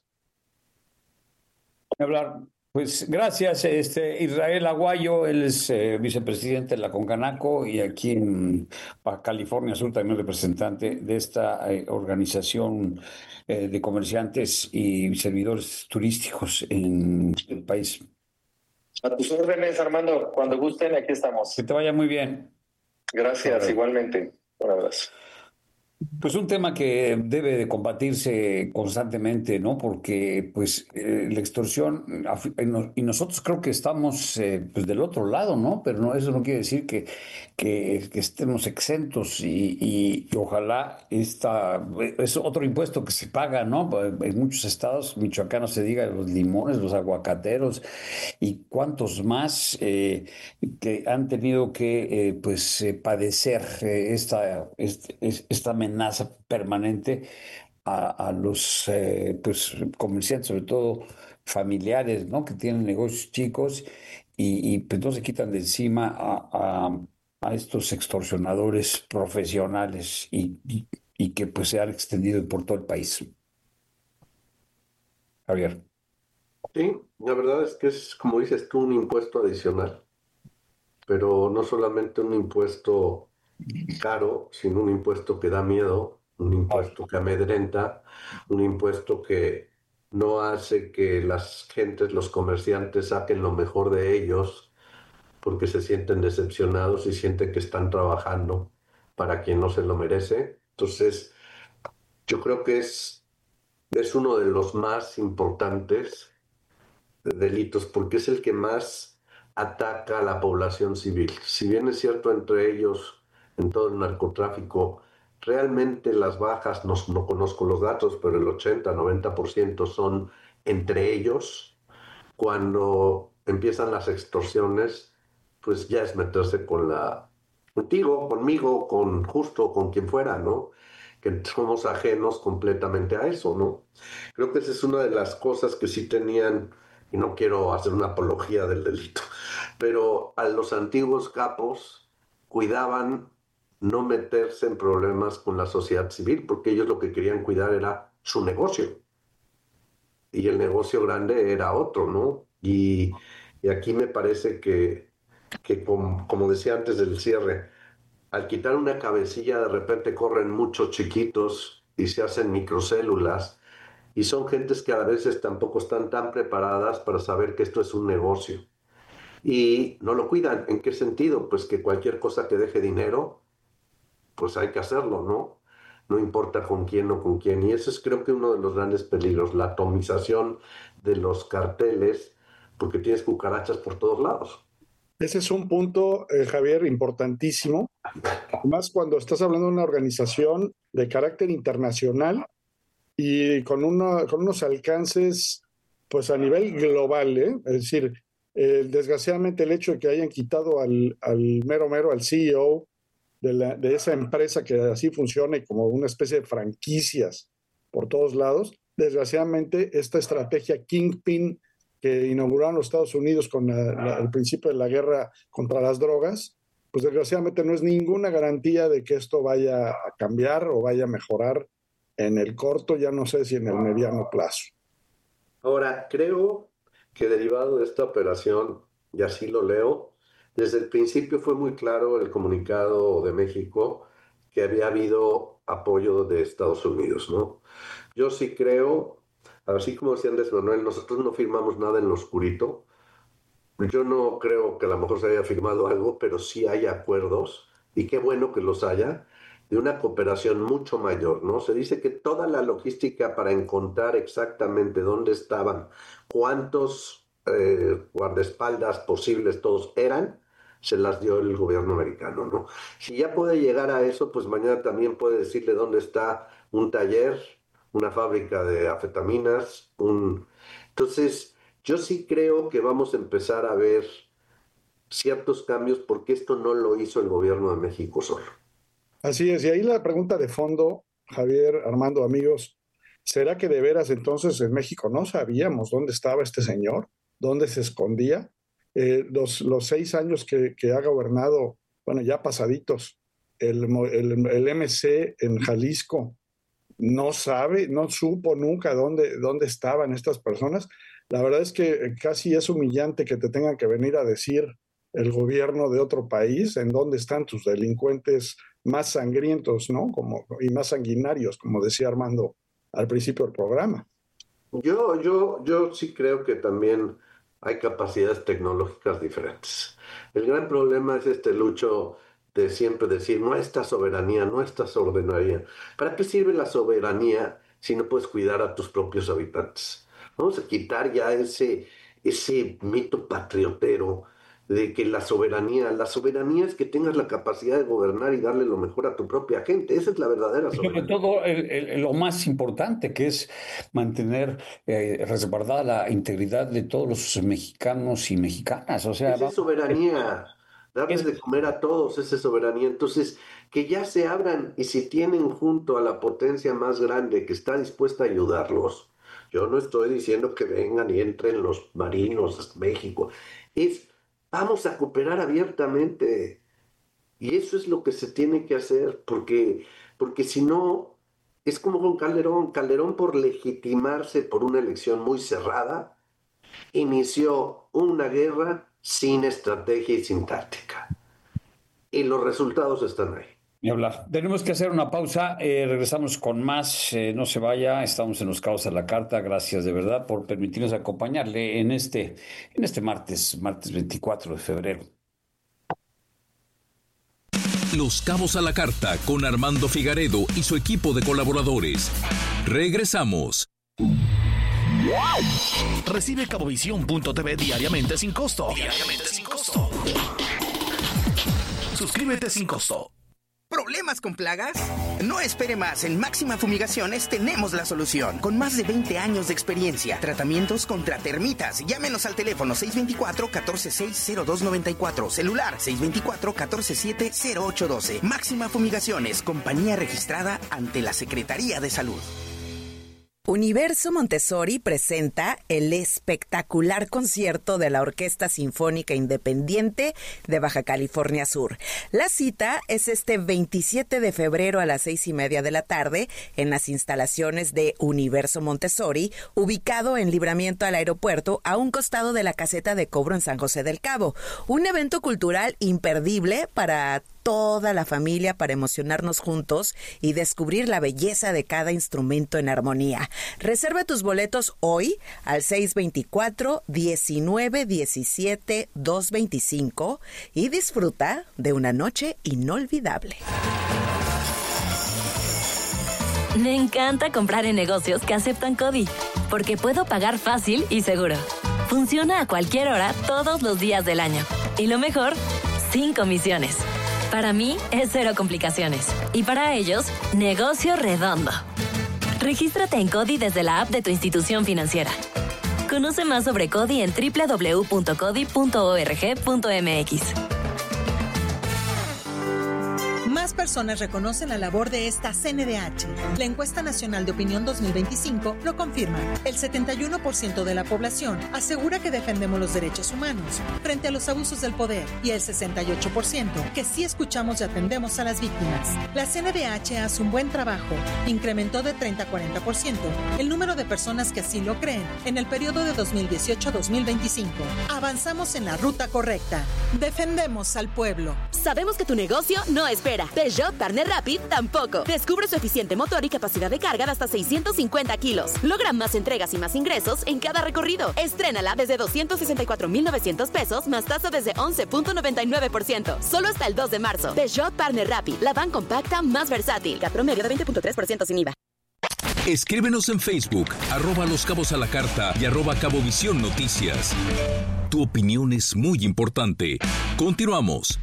Hablar. Pues gracias, este Israel Aguayo, él es eh, vicepresidente de la Concanaco y aquí en Baja California Sur también representante de esta eh, organización eh, de comerciantes y servidores turísticos en el país. A tus órdenes, Armando, cuando gusten, aquí estamos. Que te vaya muy bien. Gracias, igualmente. Un abrazo. Pues un tema que debe de combatirse constantemente, ¿no? Porque pues eh, la extorsión, y nosotros creo que estamos eh, pues del otro lado, ¿no? Pero no, eso no quiere decir que, que, que estemos exentos y, y, y ojalá esta, es otro impuesto que se paga, ¿no? En muchos estados, Michoacán no se diga, los limones, los aguacateros y cuantos más eh, que han tenido que eh, pues eh, padecer eh, esta, este, esta amenaza permanente a, a los eh, pues, comerciantes, sobre todo familiares, ¿no? Que tienen negocios chicos y, y pues no se quitan de encima a, a, a estos extorsionadores profesionales y, y, y que pues se han extendido por todo el país. Javier. Sí, la verdad es que es, como dices tú, un impuesto adicional, pero no solamente un impuesto caro, sino un impuesto que da miedo, un impuesto que amedrenta, un impuesto que no hace que las gentes, los comerciantes saquen lo mejor de ellos porque se sienten decepcionados y sienten que están trabajando para quien no se lo merece. Entonces, yo creo que es, es uno de los más importantes delitos porque es el que más ataca a la población civil. Si bien es cierto entre ellos, en todo el narcotráfico, realmente las bajas, no, no conozco los datos, pero el ochenta, noventa por ciento son entre ellos. Cuando empiezan las extorsiones, pues ya es meterse con la, contigo, conmigo, con justo, con quien fuera, ¿no? Que somos ajenos completamente a eso, ¿no? Creo que esa es una de las cosas que sí tenían, y no quiero hacer una apología del delito, pero a los antiguos capos cuidaban no meterse en problemas con la sociedad civil, porque ellos lo que querían cuidar era su negocio. Y el negocio grande era otro, ¿no? Y, y aquí me parece que, que como, como decía antes del cierre, al quitar una cabecilla de repente corren muchos chiquitos y se hacen microcélulas, y son gentes que a veces tampoco están tan preparadas para saber que esto es un negocio. Y no lo cuidan. ¿En qué sentido? Pues que cualquier cosa que deje dinero, pues hay que hacerlo, ¿no? No importa con quién o con quién. Y ese es creo que uno de los grandes peligros, la atomización de los carteles, porque tienes cucarachas por todos lados. Ese es un punto, eh, Javier, importantísimo. Además, cuando estás hablando de una organización de carácter internacional y con, una, con unos alcances pues a nivel global, ¿eh? Es decir, eh, desgraciadamente el hecho de que hayan quitado al, al mero mero, al C E O de, la, de esa empresa que así funciona y como una especie de franquicias por todos lados, desgraciadamente esta estrategia Kingpin que inauguraron los Estados Unidos con la, la, el principio de la guerra contra las drogas, pues desgraciadamente no es ninguna garantía de que esto vaya a cambiar o vaya a mejorar en el corto, ya no sé si en el mediano plazo. Ahora, creo que derivado de esta operación, y así lo leo, desde el principio fue muy claro el comunicado de México que había habido apoyo de Estados Unidos, ¿no? Yo sí creo, así como decía Andrés Manuel, nosotros no firmamos nada en lo oscurito. Yo no creo que a lo mejor se haya firmado algo, pero sí hay acuerdos, y qué bueno que los haya, de una cooperación mucho mayor, ¿no? Se dice que toda la logística para encontrar exactamente dónde estaban, cuántos eh, guardaespaldas posibles todos eran, se las dio el gobierno americano, ¿no? Si ya puede llegar a eso, pues mañana también puede decirle dónde está un taller, una fábrica de anfetaminas, un... Entonces, yo sí creo que vamos a empezar a ver ciertos cambios porque esto no lo hizo el gobierno de México solo. Así es, y ahí la pregunta de fondo, Javier, Armando, amigos, ¿será que de veras entonces en México no sabíamos dónde estaba este señor? ¿Dónde se escondía? Eh, los, los seis años que, que ha gobernado, bueno, ya pasaditos, el, el, el M C en Jalisco, no sabe, no supo nunca dónde, dónde estaban estas personas. La verdad es que casi es humillante que te tengan que venir a decir el gobierno de otro país en dónde están tus delincuentes más sangrientos, ¿no? Como, y más sanguinarios, como decía Armando al principio del programa. Yo, yo, yo sí creo que también hay capacidades tecnológicas diferentes. El gran problema es este, Lucho, de siempre decir nuestra soberanía, nuestra soberanía. ¿Para qué sirve la soberanía si no puedes cuidar a tus propios habitantes? Vamos a quitar ya ese, ese mito patriotero de que la soberanía, la soberanía es que tengas la capacidad de gobernar y darle lo mejor a tu propia gente. Esa es la verdadera soberanía. Sobre todo el, el, lo más importante, que es mantener eh, resguardada la integridad de todos los mexicanos y mexicanas. O sea, esa es soberanía, darles es... de comer a todos, esa es soberanía. Entonces, que ya se abran, y si tienen junto a la potencia más grande que está dispuesta a ayudarlos, yo no estoy diciendo que vengan y entren los marinos a México, es vamos a cooperar abiertamente. Y eso es lo que se tiene que hacer, porque, porque si no, es como con Calderón. Calderón, por legitimarse por una elección muy cerrada, inició una guerra sin estrategia y sin táctica. Y los resultados están ahí. Ni hablar. Tenemos que hacer una pausa. Eh, regresamos con más. Eh, no se vaya. Estamos en Los Cabos a la Carta. Gracias de verdad por permitirnos acompañarle en este, en este martes, martes veinticuatro de febrero. Los Cabos a la Carta con Armando Figaredo y su equipo de colaboradores. Regresamos. Recibe Cabovisión punto t v diariamente sin costo. Diariamente sin costo. Suscríbete sin costo. ¿Problemas con plagas? No espere más. En Máxima Fumigaciones tenemos la solución. Con más de veinte años de experiencia. Tratamientos contra termitas. Llámenos al teléfono seis dos cuatro, uno cuatro seis, cero dos nueve cuatro. Celular seis dos cuatro, uno cuatro siete, cero ocho uno dos. Máxima Fumigaciones. Compañía registrada ante la Secretaría de Salud. Universo Montessori presenta el espectacular concierto de la Orquesta Sinfónica Independiente de Baja California Sur. La cita es este veintisiete de febrero a las seis y media de la tarde en las instalaciones de Universo Montessori, ubicado en Libramiento al Aeropuerto, a un costado de la caseta de cobro en San José del Cabo. Un evento cultural imperdible para toda la familia, para emocionarnos juntos y descubrir la belleza de cada instrumento en armonía. Reserva tus boletos hoy al seis dos cuatro, diecinueve diecisiete, doscientos veinticinco y disfruta de una noche inolvidable. Me encanta comprar en negocios que aceptan CODI, porque puedo pagar fácil y seguro. Funciona a cualquier hora, todos los días del año. Y lo mejor, sin comisiones. Para mí es cero complicaciones. Y para ellos, negocio redondo. Regístrate en CODI desde la app de tu institución financiera. Conoce más sobre CODI en doble u doble u doble u punto codi punto org punto m x. Más personas reconocen la labor de esta C N D H. La Encuesta Nacional de Opinión dos mil veinticinco lo confirma. El setenta y uno por ciento de la población asegura que defendemos los derechos humanos frente a los abusos del poder y el sesenta y ocho por ciento que sí escuchamos y atendemos a las víctimas. La C N D H hace un buen trabajo. Incrementó de treinta a cuarenta por ciento el número de personas que así lo creen en el periodo de dos mil dieciocho a dos mil veinticinco. Avanzamos en la ruta correcta. Defendemos al pueblo. Sabemos que tu negocio no espera. Peugeot Partner Rapid tampoco. Descubre su eficiente motor y capacidad de carga de hasta seiscientos cincuenta kilos. Logra más entregas y más ingresos en cada recorrido. Estrénala desde doscientos sesenta y cuatro mil novecientos pesos más tasa desde once punto noventa y nueve por ciento. Solo hasta el dos de marzo. Peugeot Partner Rapid, la van compacta más versátil. Cat promedio de veinte punto tres por ciento sin I V A. Escríbenos en Facebook, arroba Los Cabos a la Carta y arroba Cabovisión Noticias. Tu opinión es muy importante. Continuamos.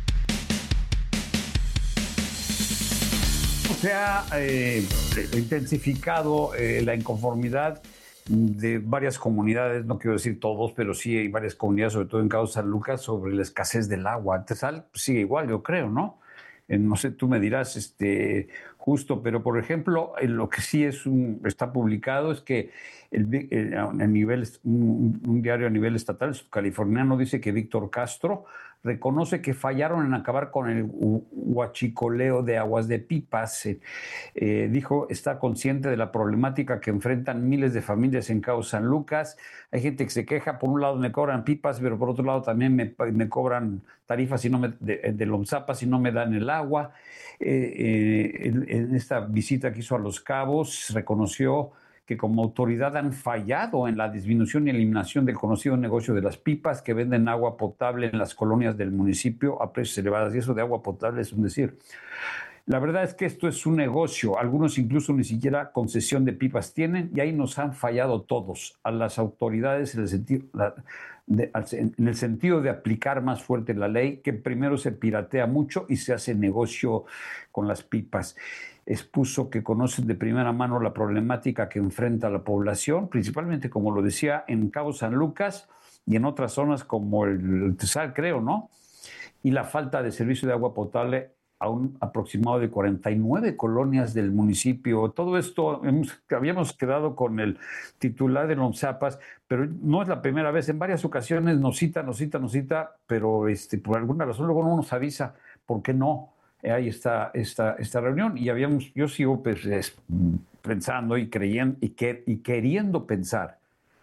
Se ha eh, intensificado eh, la inconformidad de varias comunidades, no quiero decir todos, pero sí hay varias comunidades, sobre todo en Cabo San Lucas, sobre la escasez del agua. Tesal sigue igual, yo creo, ¿no? Eh, no sé, tú me dirás, este, justo, pero por ejemplo, eh, lo que sí es un, está publicado es que el, el, a nivel, un, un diario a nivel estatal, el californiano, dice que Víctor Castro reconoce que fallaron en acabar con el huachicoleo de aguas de pipas. Eh, eh, dijo estar consciente de la problemática que enfrentan miles de familias en Cabo San Lucas. Hay gente que se queja, por un lado me cobran pipas, pero por otro lado también me, me cobran tarifas si no me, de, de Lomzapa si no me dan el agua. Eh, eh, en, en esta visita que hizo a Los Cabos, reconoció que que como autoridad han fallado en la disminución y eliminación del conocido negocio de las pipas que venden agua potable en las colonias del municipio a precios elevados. Y eso de agua potable es un decir. La verdad es que esto es un negocio. Algunos incluso ni siquiera concesión de pipas tienen y ahí nos han fallado todos, a las autoridades en el sentido, de, en el sentido de aplicar más fuerte la ley, que primero se piratea mucho y se hace negocio con las pipas. Expuso que conocen de primera mano la problemática que enfrenta la población, principalmente, como lo decía, en Cabo San Lucas y en otras zonas como el Tesal, creo, ¿no? Y la falta de servicio de agua potable a un aproximado de cuarenta y nueve colonias del municipio. Todo esto, hemos, habíamos quedado con el titular de Lonzapas, pero no es la primera vez. En varias ocasiones nos cita, nos cita, nos cita, pero este, por alguna razón luego no nos avisa por qué no. Ahí está esta, esta reunión y habíamos, yo sigo pues, es, pensando y creyendo y, que, y queriendo pensar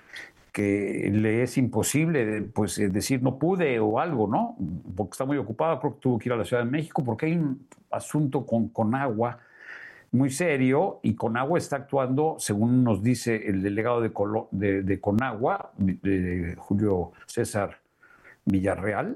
que le es imposible pues, decir no pude o algo, ¿no? Porque está muy ocupado, creo que tuvo que ir a la Ciudad de México, porque hay un asunto con Conagua muy serio y Conagua está actuando, según nos dice el delegado de, Colo, de, de Conagua, de Julio César Villarreal,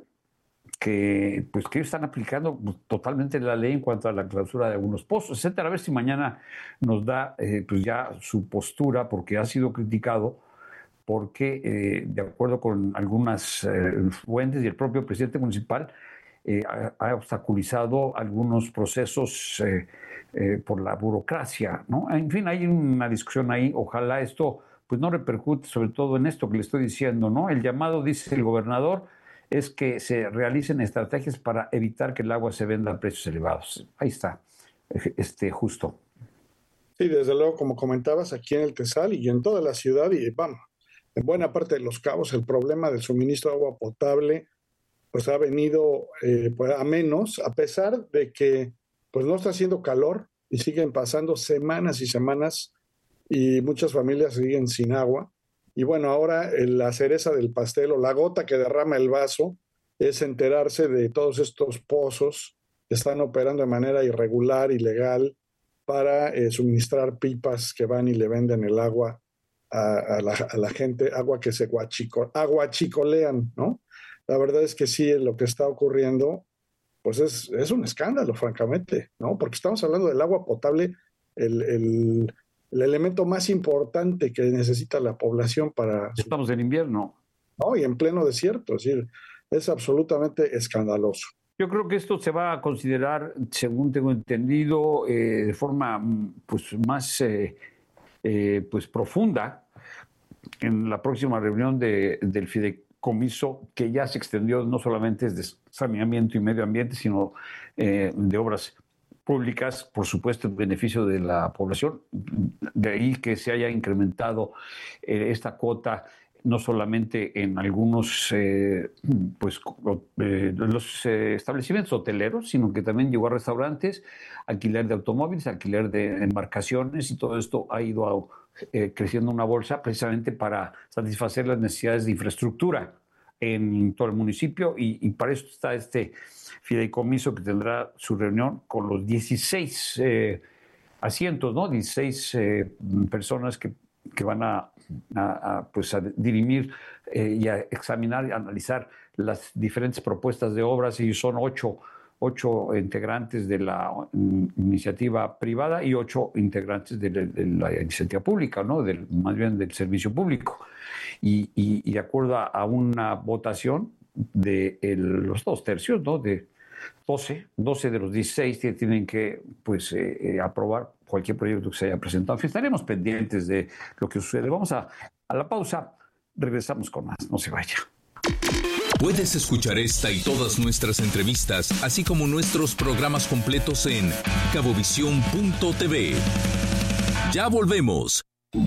que pues que ellos están aplicando totalmente la ley en cuanto a la clausura de algunos pozos, etcétera. A ver si mañana nos da eh, pues ya su postura, porque ha sido criticado, porque eh, de acuerdo con algunas eh, fuentes y el propio presidente municipal eh, ha, ha obstaculizado algunos procesos eh, eh, por la burocracia, ¿no? En fin, hay una discusión ahí. Ojalá esto pues no repercute sobre todo en esto que le estoy diciendo, ¿no? El llamado, dice el gobernador, es que se realicen estrategias para evitar que el agua se venda a precios elevados. Ahí está, este, justo. Sí, desde luego, como comentabas, aquí en el Tesal y en toda la ciudad, y vamos, en buena parte de Los Cabos, el problema del suministro de agua potable pues ha venido eh, pues, a menos, a pesar de que pues no está haciendo calor y siguen pasando semanas y semanas y muchas familias siguen sin agua. Y bueno, ahora la cereza del pastel o la gota que derrama el vaso es enterarse de todos estos pozos que están operando de manera irregular, ilegal, para eh, suministrar pipas que van y le venden el agua a, a, la, a la gente, agua que se guachico, aguachicolean, ¿no? La verdad es que sí, lo que está ocurriendo, pues es, es un escándalo, francamente, ¿no? Porque estamos hablando del agua potable, el... el el elemento más importante que necesita la población para... Estamos en invierno. No, y en pleno desierto, es decir, es absolutamente escandaloso. Yo creo que esto se va a considerar, según tengo entendido, eh, de forma pues, más eh, eh, pues, profunda en la próxima reunión de, del fideicomiso, que ya se extendió no solamente de saneamiento y medio ambiente, sino eh, de obras públicas, por supuesto, en beneficio de la población. De ahí que se haya incrementado eh, esta cuota, no solamente en algunos eh, pues, eh, los eh, establecimientos hoteleros, sino que también llegó a restaurantes, alquiler de automóviles, alquiler de embarcaciones, y todo esto ha ido a, eh, creciendo una bolsa precisamente para satisfacer las necesidades de infraestructura en todo el municipio, y, y para eso está este fideicomiso que tendrá su reunión con los dieciséis eh, asientos, ¿no? dieciséis eh, personas que, que van a, a, a, pues a dirimir eh, y a examinar y analizar las diferentes propuestas de obras, y son ocho, ocho integrantes de la um, iniciativa privada y ocho integrantes de, de, de la iniciativa pública, ¿no? Del, más bien del servicio público. Y, y, y de acuerdo a una votación de el, los dos tercios, ¿no? De doce, doce de los dieciséis que tienen que pues, eh, eh, aprobar cualquier proyecto que se haya presentado. En fin, estaremos pendientes de lo que sucede. Vamos a, a la pausa, regresamos con más, no se vaya. Puedes escuchar esta y todas nuestras entrevistas, así como nuestros programas completos en cabovisión punto t v. Ya volvemos.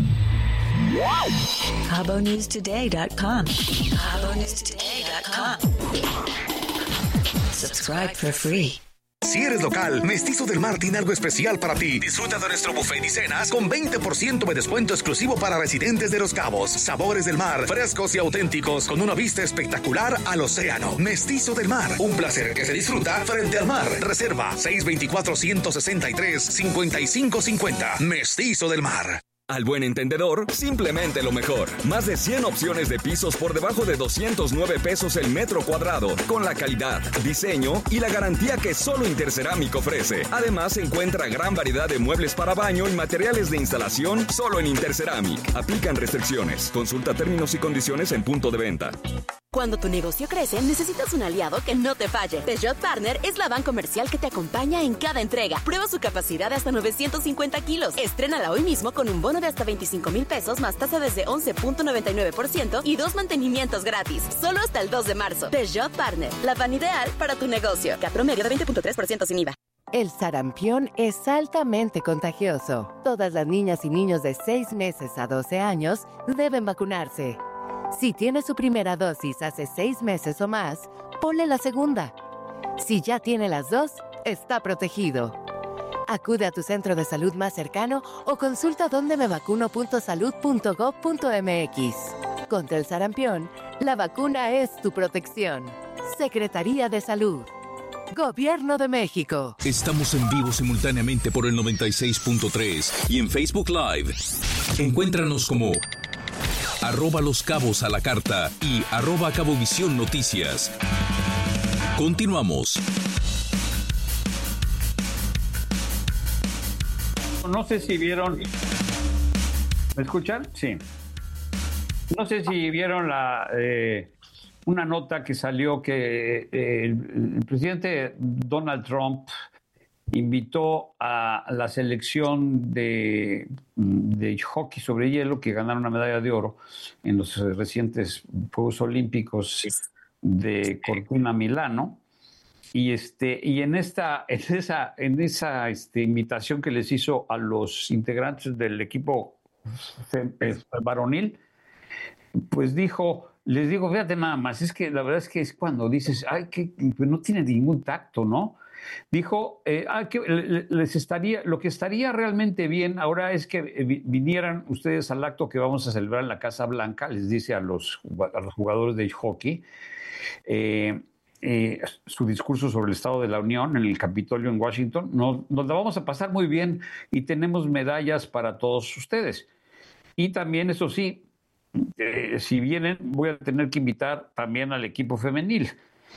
cabo news today dot com. cabo news today dot com. Subscribe for free. Si eres local, Mestizo del Mar tiene algo especial para ti. Disfruta de nuestro buffet y cenas con veinte por ciento de descuento exclusivo para residentes de Los Cabos. Sabores del mar, frescos y auténticos, con una vista espectacular al océano. Mestizo del Mar, un placer que se disfruta frente al mar. Reserva seis dos cuatro, uno seis tres, cinco cinco cinco cero. Mestizo del Mar. Al buen entendedor, simplemente lo mejor. Más de cien opciones de pisos por debajo de doscientos nueve pesos el metro cuadrado, con la calidad, diseño y la garantía que solo Interceramic ofrece. Además, encuentra gran variedad de muebles para baño y materiales de instalación solo en Interceramic. Aplican restricciones. Consulta términos y condiciones en punto de venta. Cuando tu negocio crece, necesitas un aliado que no te falle. Peugeot Partner es la van comercial que te acompaña en cada entrega. Prueba su capacidad de hasta novecientos cincuenta kilos. Estrénala hoy mismo con un bono de hasta veinticinco mil pesos más tasa desde once punto noventa y nueve por ciento y dos mantenimientos gratis. Solo hasta el dos de marzo. Peugeot Partner, la van ideal para tu negocio. Cat promedio de veinte punto tres por ciento sin I V A. El sarampión es altamente contagioso. Todas las niñas y niños de seis meses a doce años deben vacunarse. Si tiene su primera dosis hace seis meses o más, ponle la segunda. Si ya tiene las dos, está protegido. Acude a tu centro de salud más cercano o consulta donde me vacuno punto salud punto gov punto mx. Contra el sarampión, la vacuna es tu protección. Secretaría de Salud. Gobierno de México. Estamos en vivo simultáneamente por el noventa y seis punto tres y en Facebook Live. Encuéntranos como arroba Los Cabos a la Carta y arroba Cabovisión Noticias. Continuamos. No sé si vieron... ¿Me escuchan? Sí. No sé si vieron la eh, una nota que salió que eh, el, el presidente Donald Trump invitó a la selección de, de hockey sobre hielo que ganaron una medalla de oro en los recientes Juegos Olímpicos de Cortina, Milano. Y este y en esta en esa en esa este, invitación que les hizo a los integrantes del equipo varonil, pues dijo, les digo, fíjate nada más, es que la verdad es que es cuando dices, ay, que pues no tiene ningún tacto, ¿no? Dijo, eh, ah, que les estaría, lo que estaría realmente bien ahora es que vinieran ustedes al acto que vamos a celebrar en la Casa Blanca, les dice a los, a los jugadores de hockey, eh, Eh, su discurso sobre el Estado de la Unión en el Capitolio en Washington. Nos, nos la vamos a pasar muy bien y tenemos medallas para todos ustedes. Y también, eso sí, eh, si vienen, voy a tener que invitar también al equipo femenil.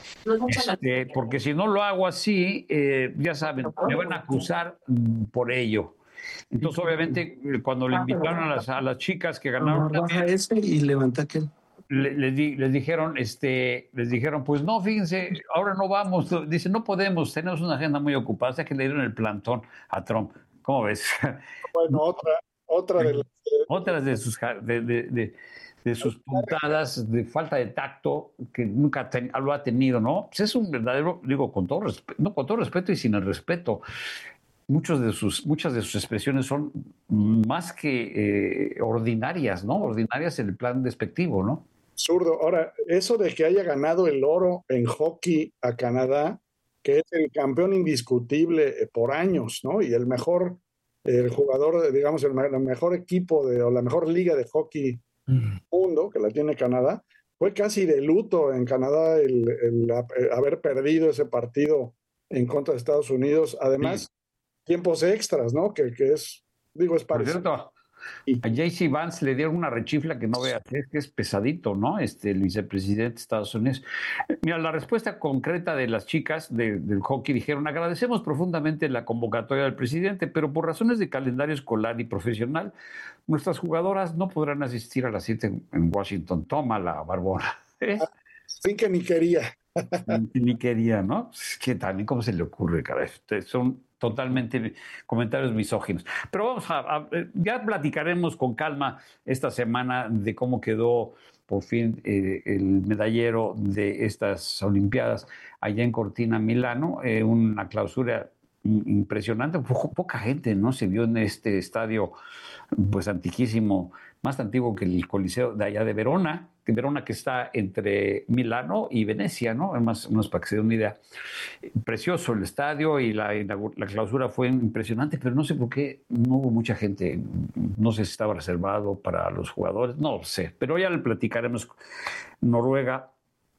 Este, porque si no lo hago así, eh, ya saben, me van a acusar por ello. Entonces, obviamente, cuando le invitaron a las, a las chicas que ganaron... Baja ese y levanta aquel. Les, les, les dijeron, este, les dijeron, pues no, fíjense, ahora no vamos. Dice, no podemos, tenemos una agenda muy ocupada. O sea que le dieron el plantón a Trump. ¿Cómo ves? Bueno, otra, otra de las... Otras de sus, de, de, de, de sus puntadas de falta de tacto que nunca ten, lo ha tenido, ¿no? Pues es un verdadero, digo, con todo respeto, no, con todo respeto y sin el respeto. Muchos de sus, muchas de sus expresiones son más que eh, ordinarias, ¿no? Ordinarias en el plan despectivo, ¿no? Absurdo. Ahora, eso de que haya ganado el oro en hockey a Canadá, que es el campeón indiscutible por años, ¿no? Y el mejor, el jugador, digamos, el, el mejor equipo de, o la mejor liga de hockey mm. mundo, que la tiene Canadá, fue casi de luto en Canadá el, el, el haber perdido ese partido en contra de Estados Unidos. Además, sí. tiempos extras, ¿no? Que, que es, digo, es parecido. Por cierto, a J C Vance le dieron una rechifla que no veas, es que es pesadito, ¿no? Este, el vicepresidente de Estados Unidos. Mira, la respuesta concreta de las chicas de, del hockey dijeron, agradecemos profundamente la convocatoria del presidente, pero por razones de calendario escolar y profesional, nuestras jugadoras no podrán asistir a la cita en, en Washington. Tómala, Barbona. ¿Eh? Sí que ni quería. Ni, ni quería, ¿no? Es que también, ¿cómo se le ocurre, caray? Son totalmente comentarios misóginos. Pero vamos a, a, ya platicaremos con calma esta semana de cómo quedó por fin eh, el medallero de estas Olimpiadas allá en Cortina, Milano, eh, una clausura impresionante. Po- poca gente, ¿no? Se vio en este estadio, pues antiquísimo, más antiguo que el Coliseo de allá de Verona, que Verona que está entre Milano y Venecia, ¿no? Además, más para que se den una idea. Precioso el estadio y la, la clausura fue impresionante, pero no sé por qué no hubo mucha gente. No sé si estaba reservado para los jugadores, no sé, pero ya le platicaremos. Noruega,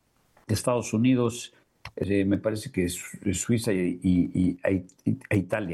Estados Unidos, eh, me parece que es, es Suiza y, y, y, y, y Italia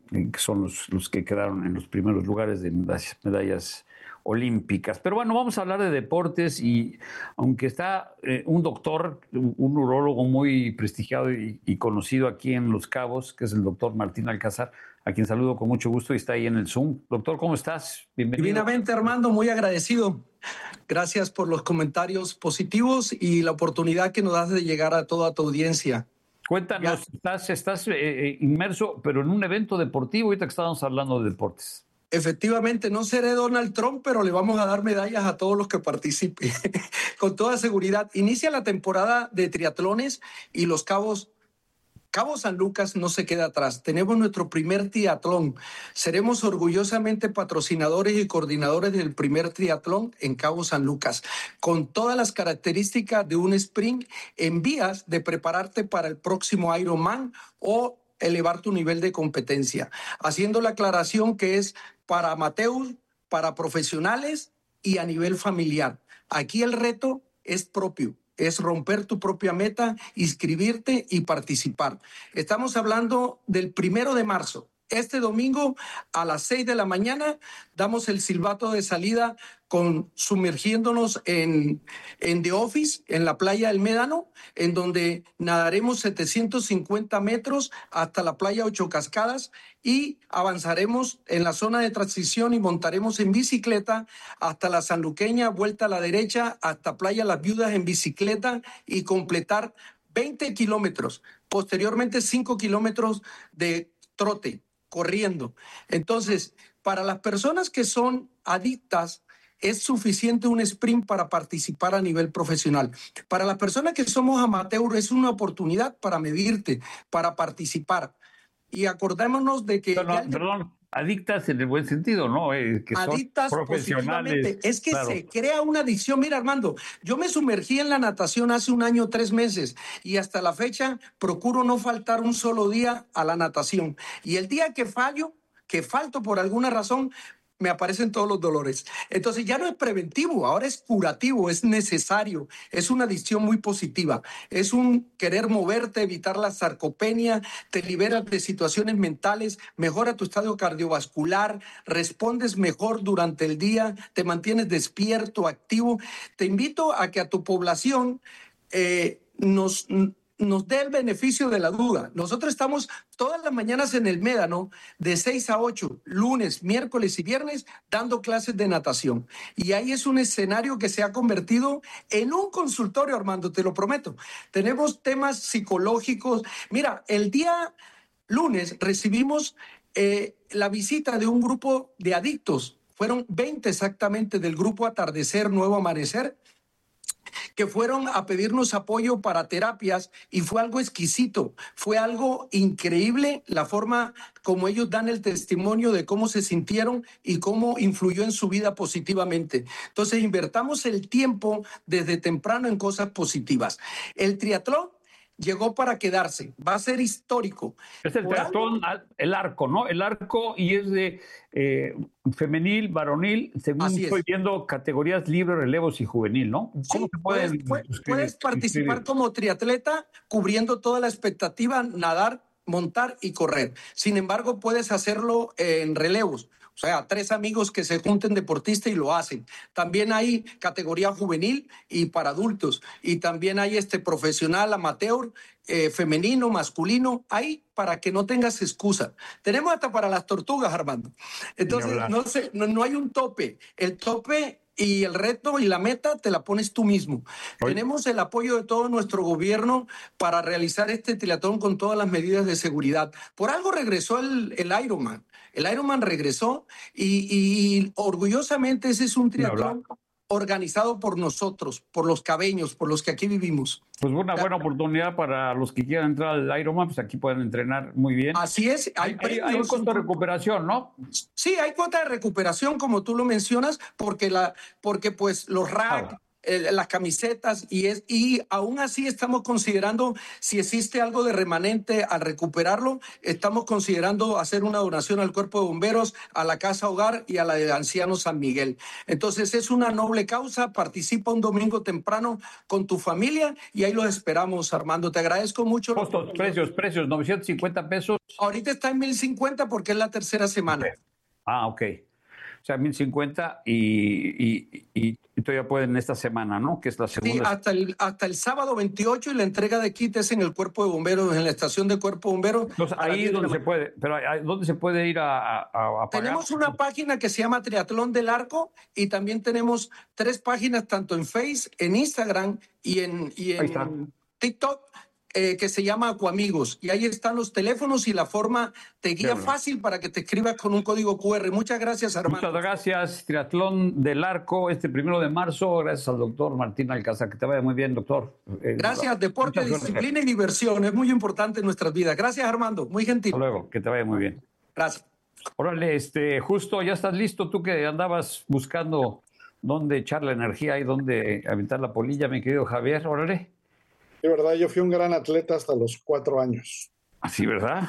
que son los, los que quedaron en los primeros lugares de medallas, medallas olímpicas. Pero bueno, vamos a hablar de deportes y aunque está eh, un doctor, un, un urólogo muy prestigiado y, y conocido aquí en Los Cabos, que es el doctor Martín Alcázar, a quien saludo con mucho gusto y está ahí en el Zoom. Doctor, ¿cómo estás? Bienvenido. Divinamente, Armando, muy agradecido. Gracias por los comentarios positivos y la oportunidad que nos das de llegar a toda tu audiencia. Cuéntanos, ya. estás, estás eh, inmerso, pero en un evento deportivo, ahorita que estábamos hablando de deportes. Efectivamente, no seré Donald Trump, pero le vamos a dar medallas a todos los que participen. Con toda seguridad. Inicia la temporada de triatlones y Los Cabos, Cabo San Lucas no se queda atrás. Tenemos nuestro primer triatlón. Seremos orgullosamente patrocinadores y coordinadores del primer triatlón en Cabo San Lucas, con todas las características de un sprint en vías de prepararte para el próximo Ironman o elevar tu nivel de competencia, haciendo la aclaración que es para amateurs, para profesionales y a nivel familiar. Aquí el reto es propio, es romper tu propia meta, inscribirte y participar. Estamos hablando del primero de marzo. Este domingo a las seis de la mañana damos el silbato de salida con sumergiéndonos en, en The Office, en la playa del Médano, en donde nadaremos setecientos cincuenta metros hasta la playa Ocho Cascadas y avanzaremos en la zona de transición y montaremos en bicicleta hasta la Sanluqueña, vuelta a la derecha, hasta Playa Las Viudas en bicicleta y completar veinte kilómetros, posteriormente cinco kilómetros de trote, corriendo. Entonces, para las personas que son adictas, es suficiente un sprint para participar a nivel profesional. Para las personas que somos amateurs, es una oportunidad para medirte, para participar. Y acordémonos de que... Perdón, ya... perdón adictas en el buen sentido, ¿no? Eh, que adictas son profesionales. Es que claro. Se crea una adicción. Mira, Armando, yo me sumergí en la natación hace un año, tres meses, y hasta la fecha procuro no faltar un solo día a la natación. Y el día que fallo, que falto por alguna razón, me aparecen todos los dolores. Entonces ya no es preventivo, ahora es curativo, es necesario, es una adicción muy positiva, es un querer moverte, evitar la sarcopenia, te liberas de situaciones mentales, mejora tu estado cardiovascular, respondes mejor durante el día, te mantienes despierto, activo. Te invito a que a tu población eh, nos... nos dé el beneficio de la duda. Nosotros estamos todas las mañanas en el Médano de seis a ocho, lunes, miércoles y viernes, dando clases de natación. Y ahí es un escenario que se ha convertido en un consultorio, Armando, te lo prometo. Tenemos temas psicológicos. Mira, el día lunes recibimos eh, la visita de un grupo de adictos. Fueron veinte exactamente del grupo Atardecer, Nuevo Amanecer, que fueron a pedirnos apoyo para terapias y fue algo exquisito, fue algo increíble la forma como ellos dan el testimonio de cómo se sintieron y cómo influyó en su vida positivamente. Entonces, invertamos el tiempo desde temprano en cosas positivas. El triatlón llegó para quedarse, va a ser histórico. Es el triatlón, el arco, ¿no? El arco y es de eh, femenil, varonil, según Así estoy es. viendo, categorías libre, relevos y juvenil, ¿no? ¿Cómo Sí, se pueden puedes, puedes, inscribir? puedes participar inscribir? como triatleta cubriendo toda la expectativa, nadar, montar y correr. Sin embargo, puedes hacerlo en relevos. O sea, tres amigos que se junten deportistas y lo hacen. También hay categoría juvenil y para adultos. Y también hay este profesional, amateur, eh, femenino, masculino. Hay para que no tengas excusa. Tenemos hasta para las tortugas, Armando. Entonces, no, sé, no, no hay un tope. El tope y el reto y la meta te la pones tú mismo. Oye. Tenemos el apoyo de todo nuestro gobierno para realizar este triatlón con todas las medidas de seguridad. Por algo regresó el, el Ironman. El Ironman regresó y, y orgullosamente ese es un triatlón organizado por nosotros, por los cabeños, por los que aquí vivimos. Pues una buena oportunidad para los que quieran entrar al Ironman, pues aquí pueden entrenar muy bien. Así es. Hay, hay, hay un costo de recuperación, ¿no? Sí, hay cuota de recuperación, como tú lo mencionas, porque, la, porque pues los rack, claro. eh, las camisetas y, es, y aún así estamos considerando si existe algo de remanente al recuperarlo, estamos considerando hacer una donación al Cuerpo de Bomberos, a la Casa Hogar y a la de Ancianos San Miguel. Entonces es una noble causa, participa un domingo temprano con tu familia y ahí los esperamos, Armando. Te agradezco mucho. Costos, precios, precios, novecientos cincuenta pesos. Ahorita está en mil cincuenta porque es la tercera semana. Okay. Ah, ok. O sea, mil cincuenta y, y, y, y todavía pueden esta semana, ¿no? Que es la segunda. Sí, hasta el, hasta el sábado veintiocho y la entrega de kit es en el Cuerpo de Bomberos, en la estación de Cuerpo de Bomberos. Entonces, ahí es donde se puede, pero ¿dónde se puede ir a, a, a pagar? Tenemos una página que se llama Triatlón del Arco y también tenemos tres páginas tanto en Face, en Instagram y en, y en TikTok. Eh, que se llama Acuamigos, y ahí están los teléfonos y la forma de guía fácil para que te escribas con un código cu erre. Muchas gracias, Armando. Muchas gracias, Triatlón del Arco, este primero de marzo, gracias al doctor Martín Alcázar, que te vaya muy bien, doctor. Eh, gracias, deporte, disciplina y diversión, es muy importante en nuestras vidas. Gracias, Armando, muy gentil. Hasta luego, que te vaya muy bien. Gracias. Órale, este, justo, ya estás listo, tú que andabas buscando dónde echar la energía y dónde aventar la polilla, mi querido Javier, órale. De verdad, yo fui un gran atleta hasta los cuatro años. Así, ¿verdad?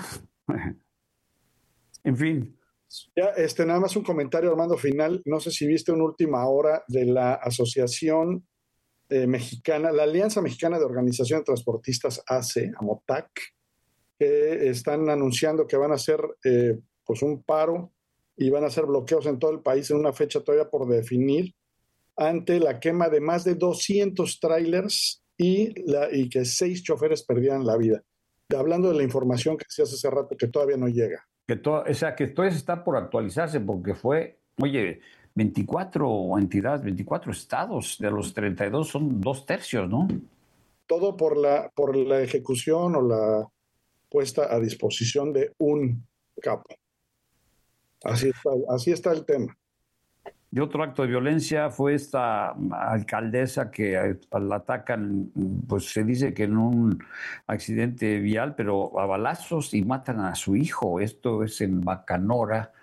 En fin. Ya, este, nada más un comentario, Armando, final. No sé si viste una última hora de la Asociación eh, Mexicana, la Alianza Mexicana de Organización de Transportistas A C E, AMOTAC, que están anunciando que van a hacer eh, pues un paro y van a hacer bloqueos en todo el país en una fecha todavía por definir, ante la quema de más de doscientos tráilers Y, la, y que seis choferes perdieran la vida. Hablando de la información que decías hace rato, que todavía no llega. Que to, o sea, que todavía está por actualizarse, porque fue, oye, veinticuatro entidades, veinticuatro estados, de los treinta y dos son dos tercios, ¿no? Todo por la, por la ejecución o la puesta a disposición de un capo. Así está, así está el tema. Y otro acto de violencia fue esta alcaldesa que la atacan, pues se dice que en un accidente vial, pero a balazos, y matan a su hijo. Esto es en Bacanora.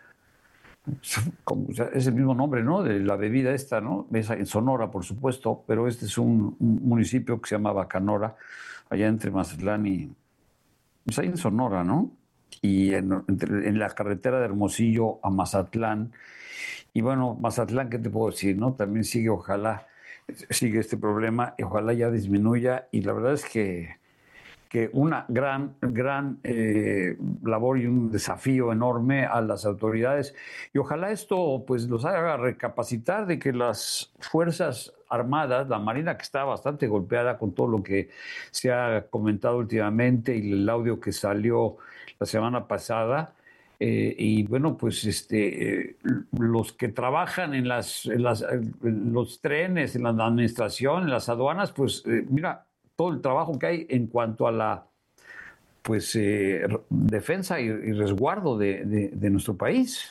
Es el mismo nombre, ¿no? De la bebida esta, ¿no? Es en Sonora, por supuesto, pero este es un, un municipio que se llama Bacanora, allá entre Mazatlán y... Pues ahí en Sonora, ¿no? Y en, entre, en la carretera de Hermosillo a Mazatlán. Y bueno, Mazatlán, ¿qué te puedo decir? ¿No? También sigue, ojalá, sigue este problema, y ojalá ya disminuya. Y la verdad es que, que una gran, gran eh, labor y un desafío enorme a las autoridades. Y ojalá esto pues los haga recapacitar de que las Fuerzas Armadas, la Marina, que está bastante golpeada con todo lo que se ha comentado últimamente y el audio que salió la semana pasada, Eh, y bueno, pues este, eh, los que trabajan en, las, en, las, en los trenes, en la administración, en las aduanas, pues eh, mira todo el trabajo que hay en cuanto a la pues eh, defensa y, y resguardo de, de, de nuestro país.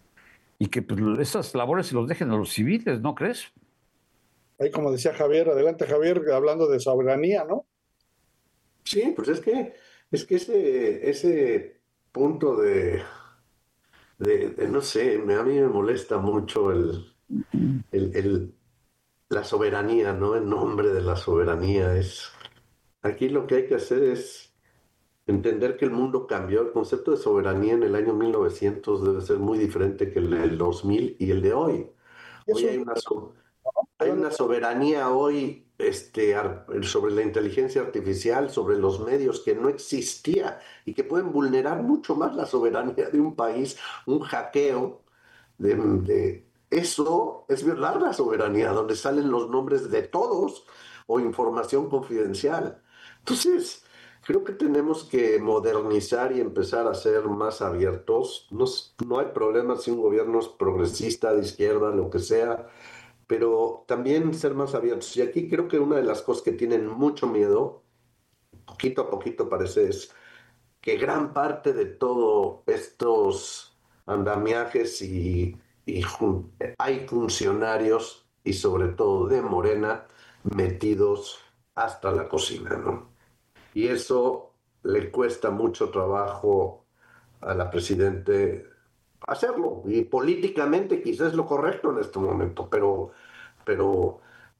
Y que pues, esas labores se los dejen a los civiles, ¿no crees? Ahí como decía Javier, adelante Javier, hablando de soberanía, ¿no? Sí, pues es que, es que ese... ese... punto de, de, de, no sé, a mí me molesta mucho el, el, el, la soberanía, ¿no? En nombre de la soberanía. Es, aquí lo que hay que hacer es entender que el mundo cambió. El concepto de soberanía en el año mil novecientos debe ser muy diferente que el del dos mil y el de hoy. Hoy hay una, hay una soberanía hoy este, sobre la inteligencia artificial, sobre los medios, que no existía y que pueden vulnerar mucho más la soberanía de un país, un hackeo de, de eso es violar la soberanía, donde salen los nombres de todos o información confidencial. Entonces, creo que tenemos que modernizar y empezar a ser más abiertos. No, no hay problema si un gobierno es progresista, de izquierda, lo que sea, pero también ser más abiertos. Y aquí creo que una de las cosas que tienen mucho miedo, poquito a poquito parece, es que gran parte de todos estos andamiajes y, y jun- hay funcionarios, y sobre todo de Morena, metidos hasta la cocina, ¿no? Y eso le cuesta mucho trabajo a la presidente hacerlo, y políticamente quizás es lo correcto en este momento, pero, pero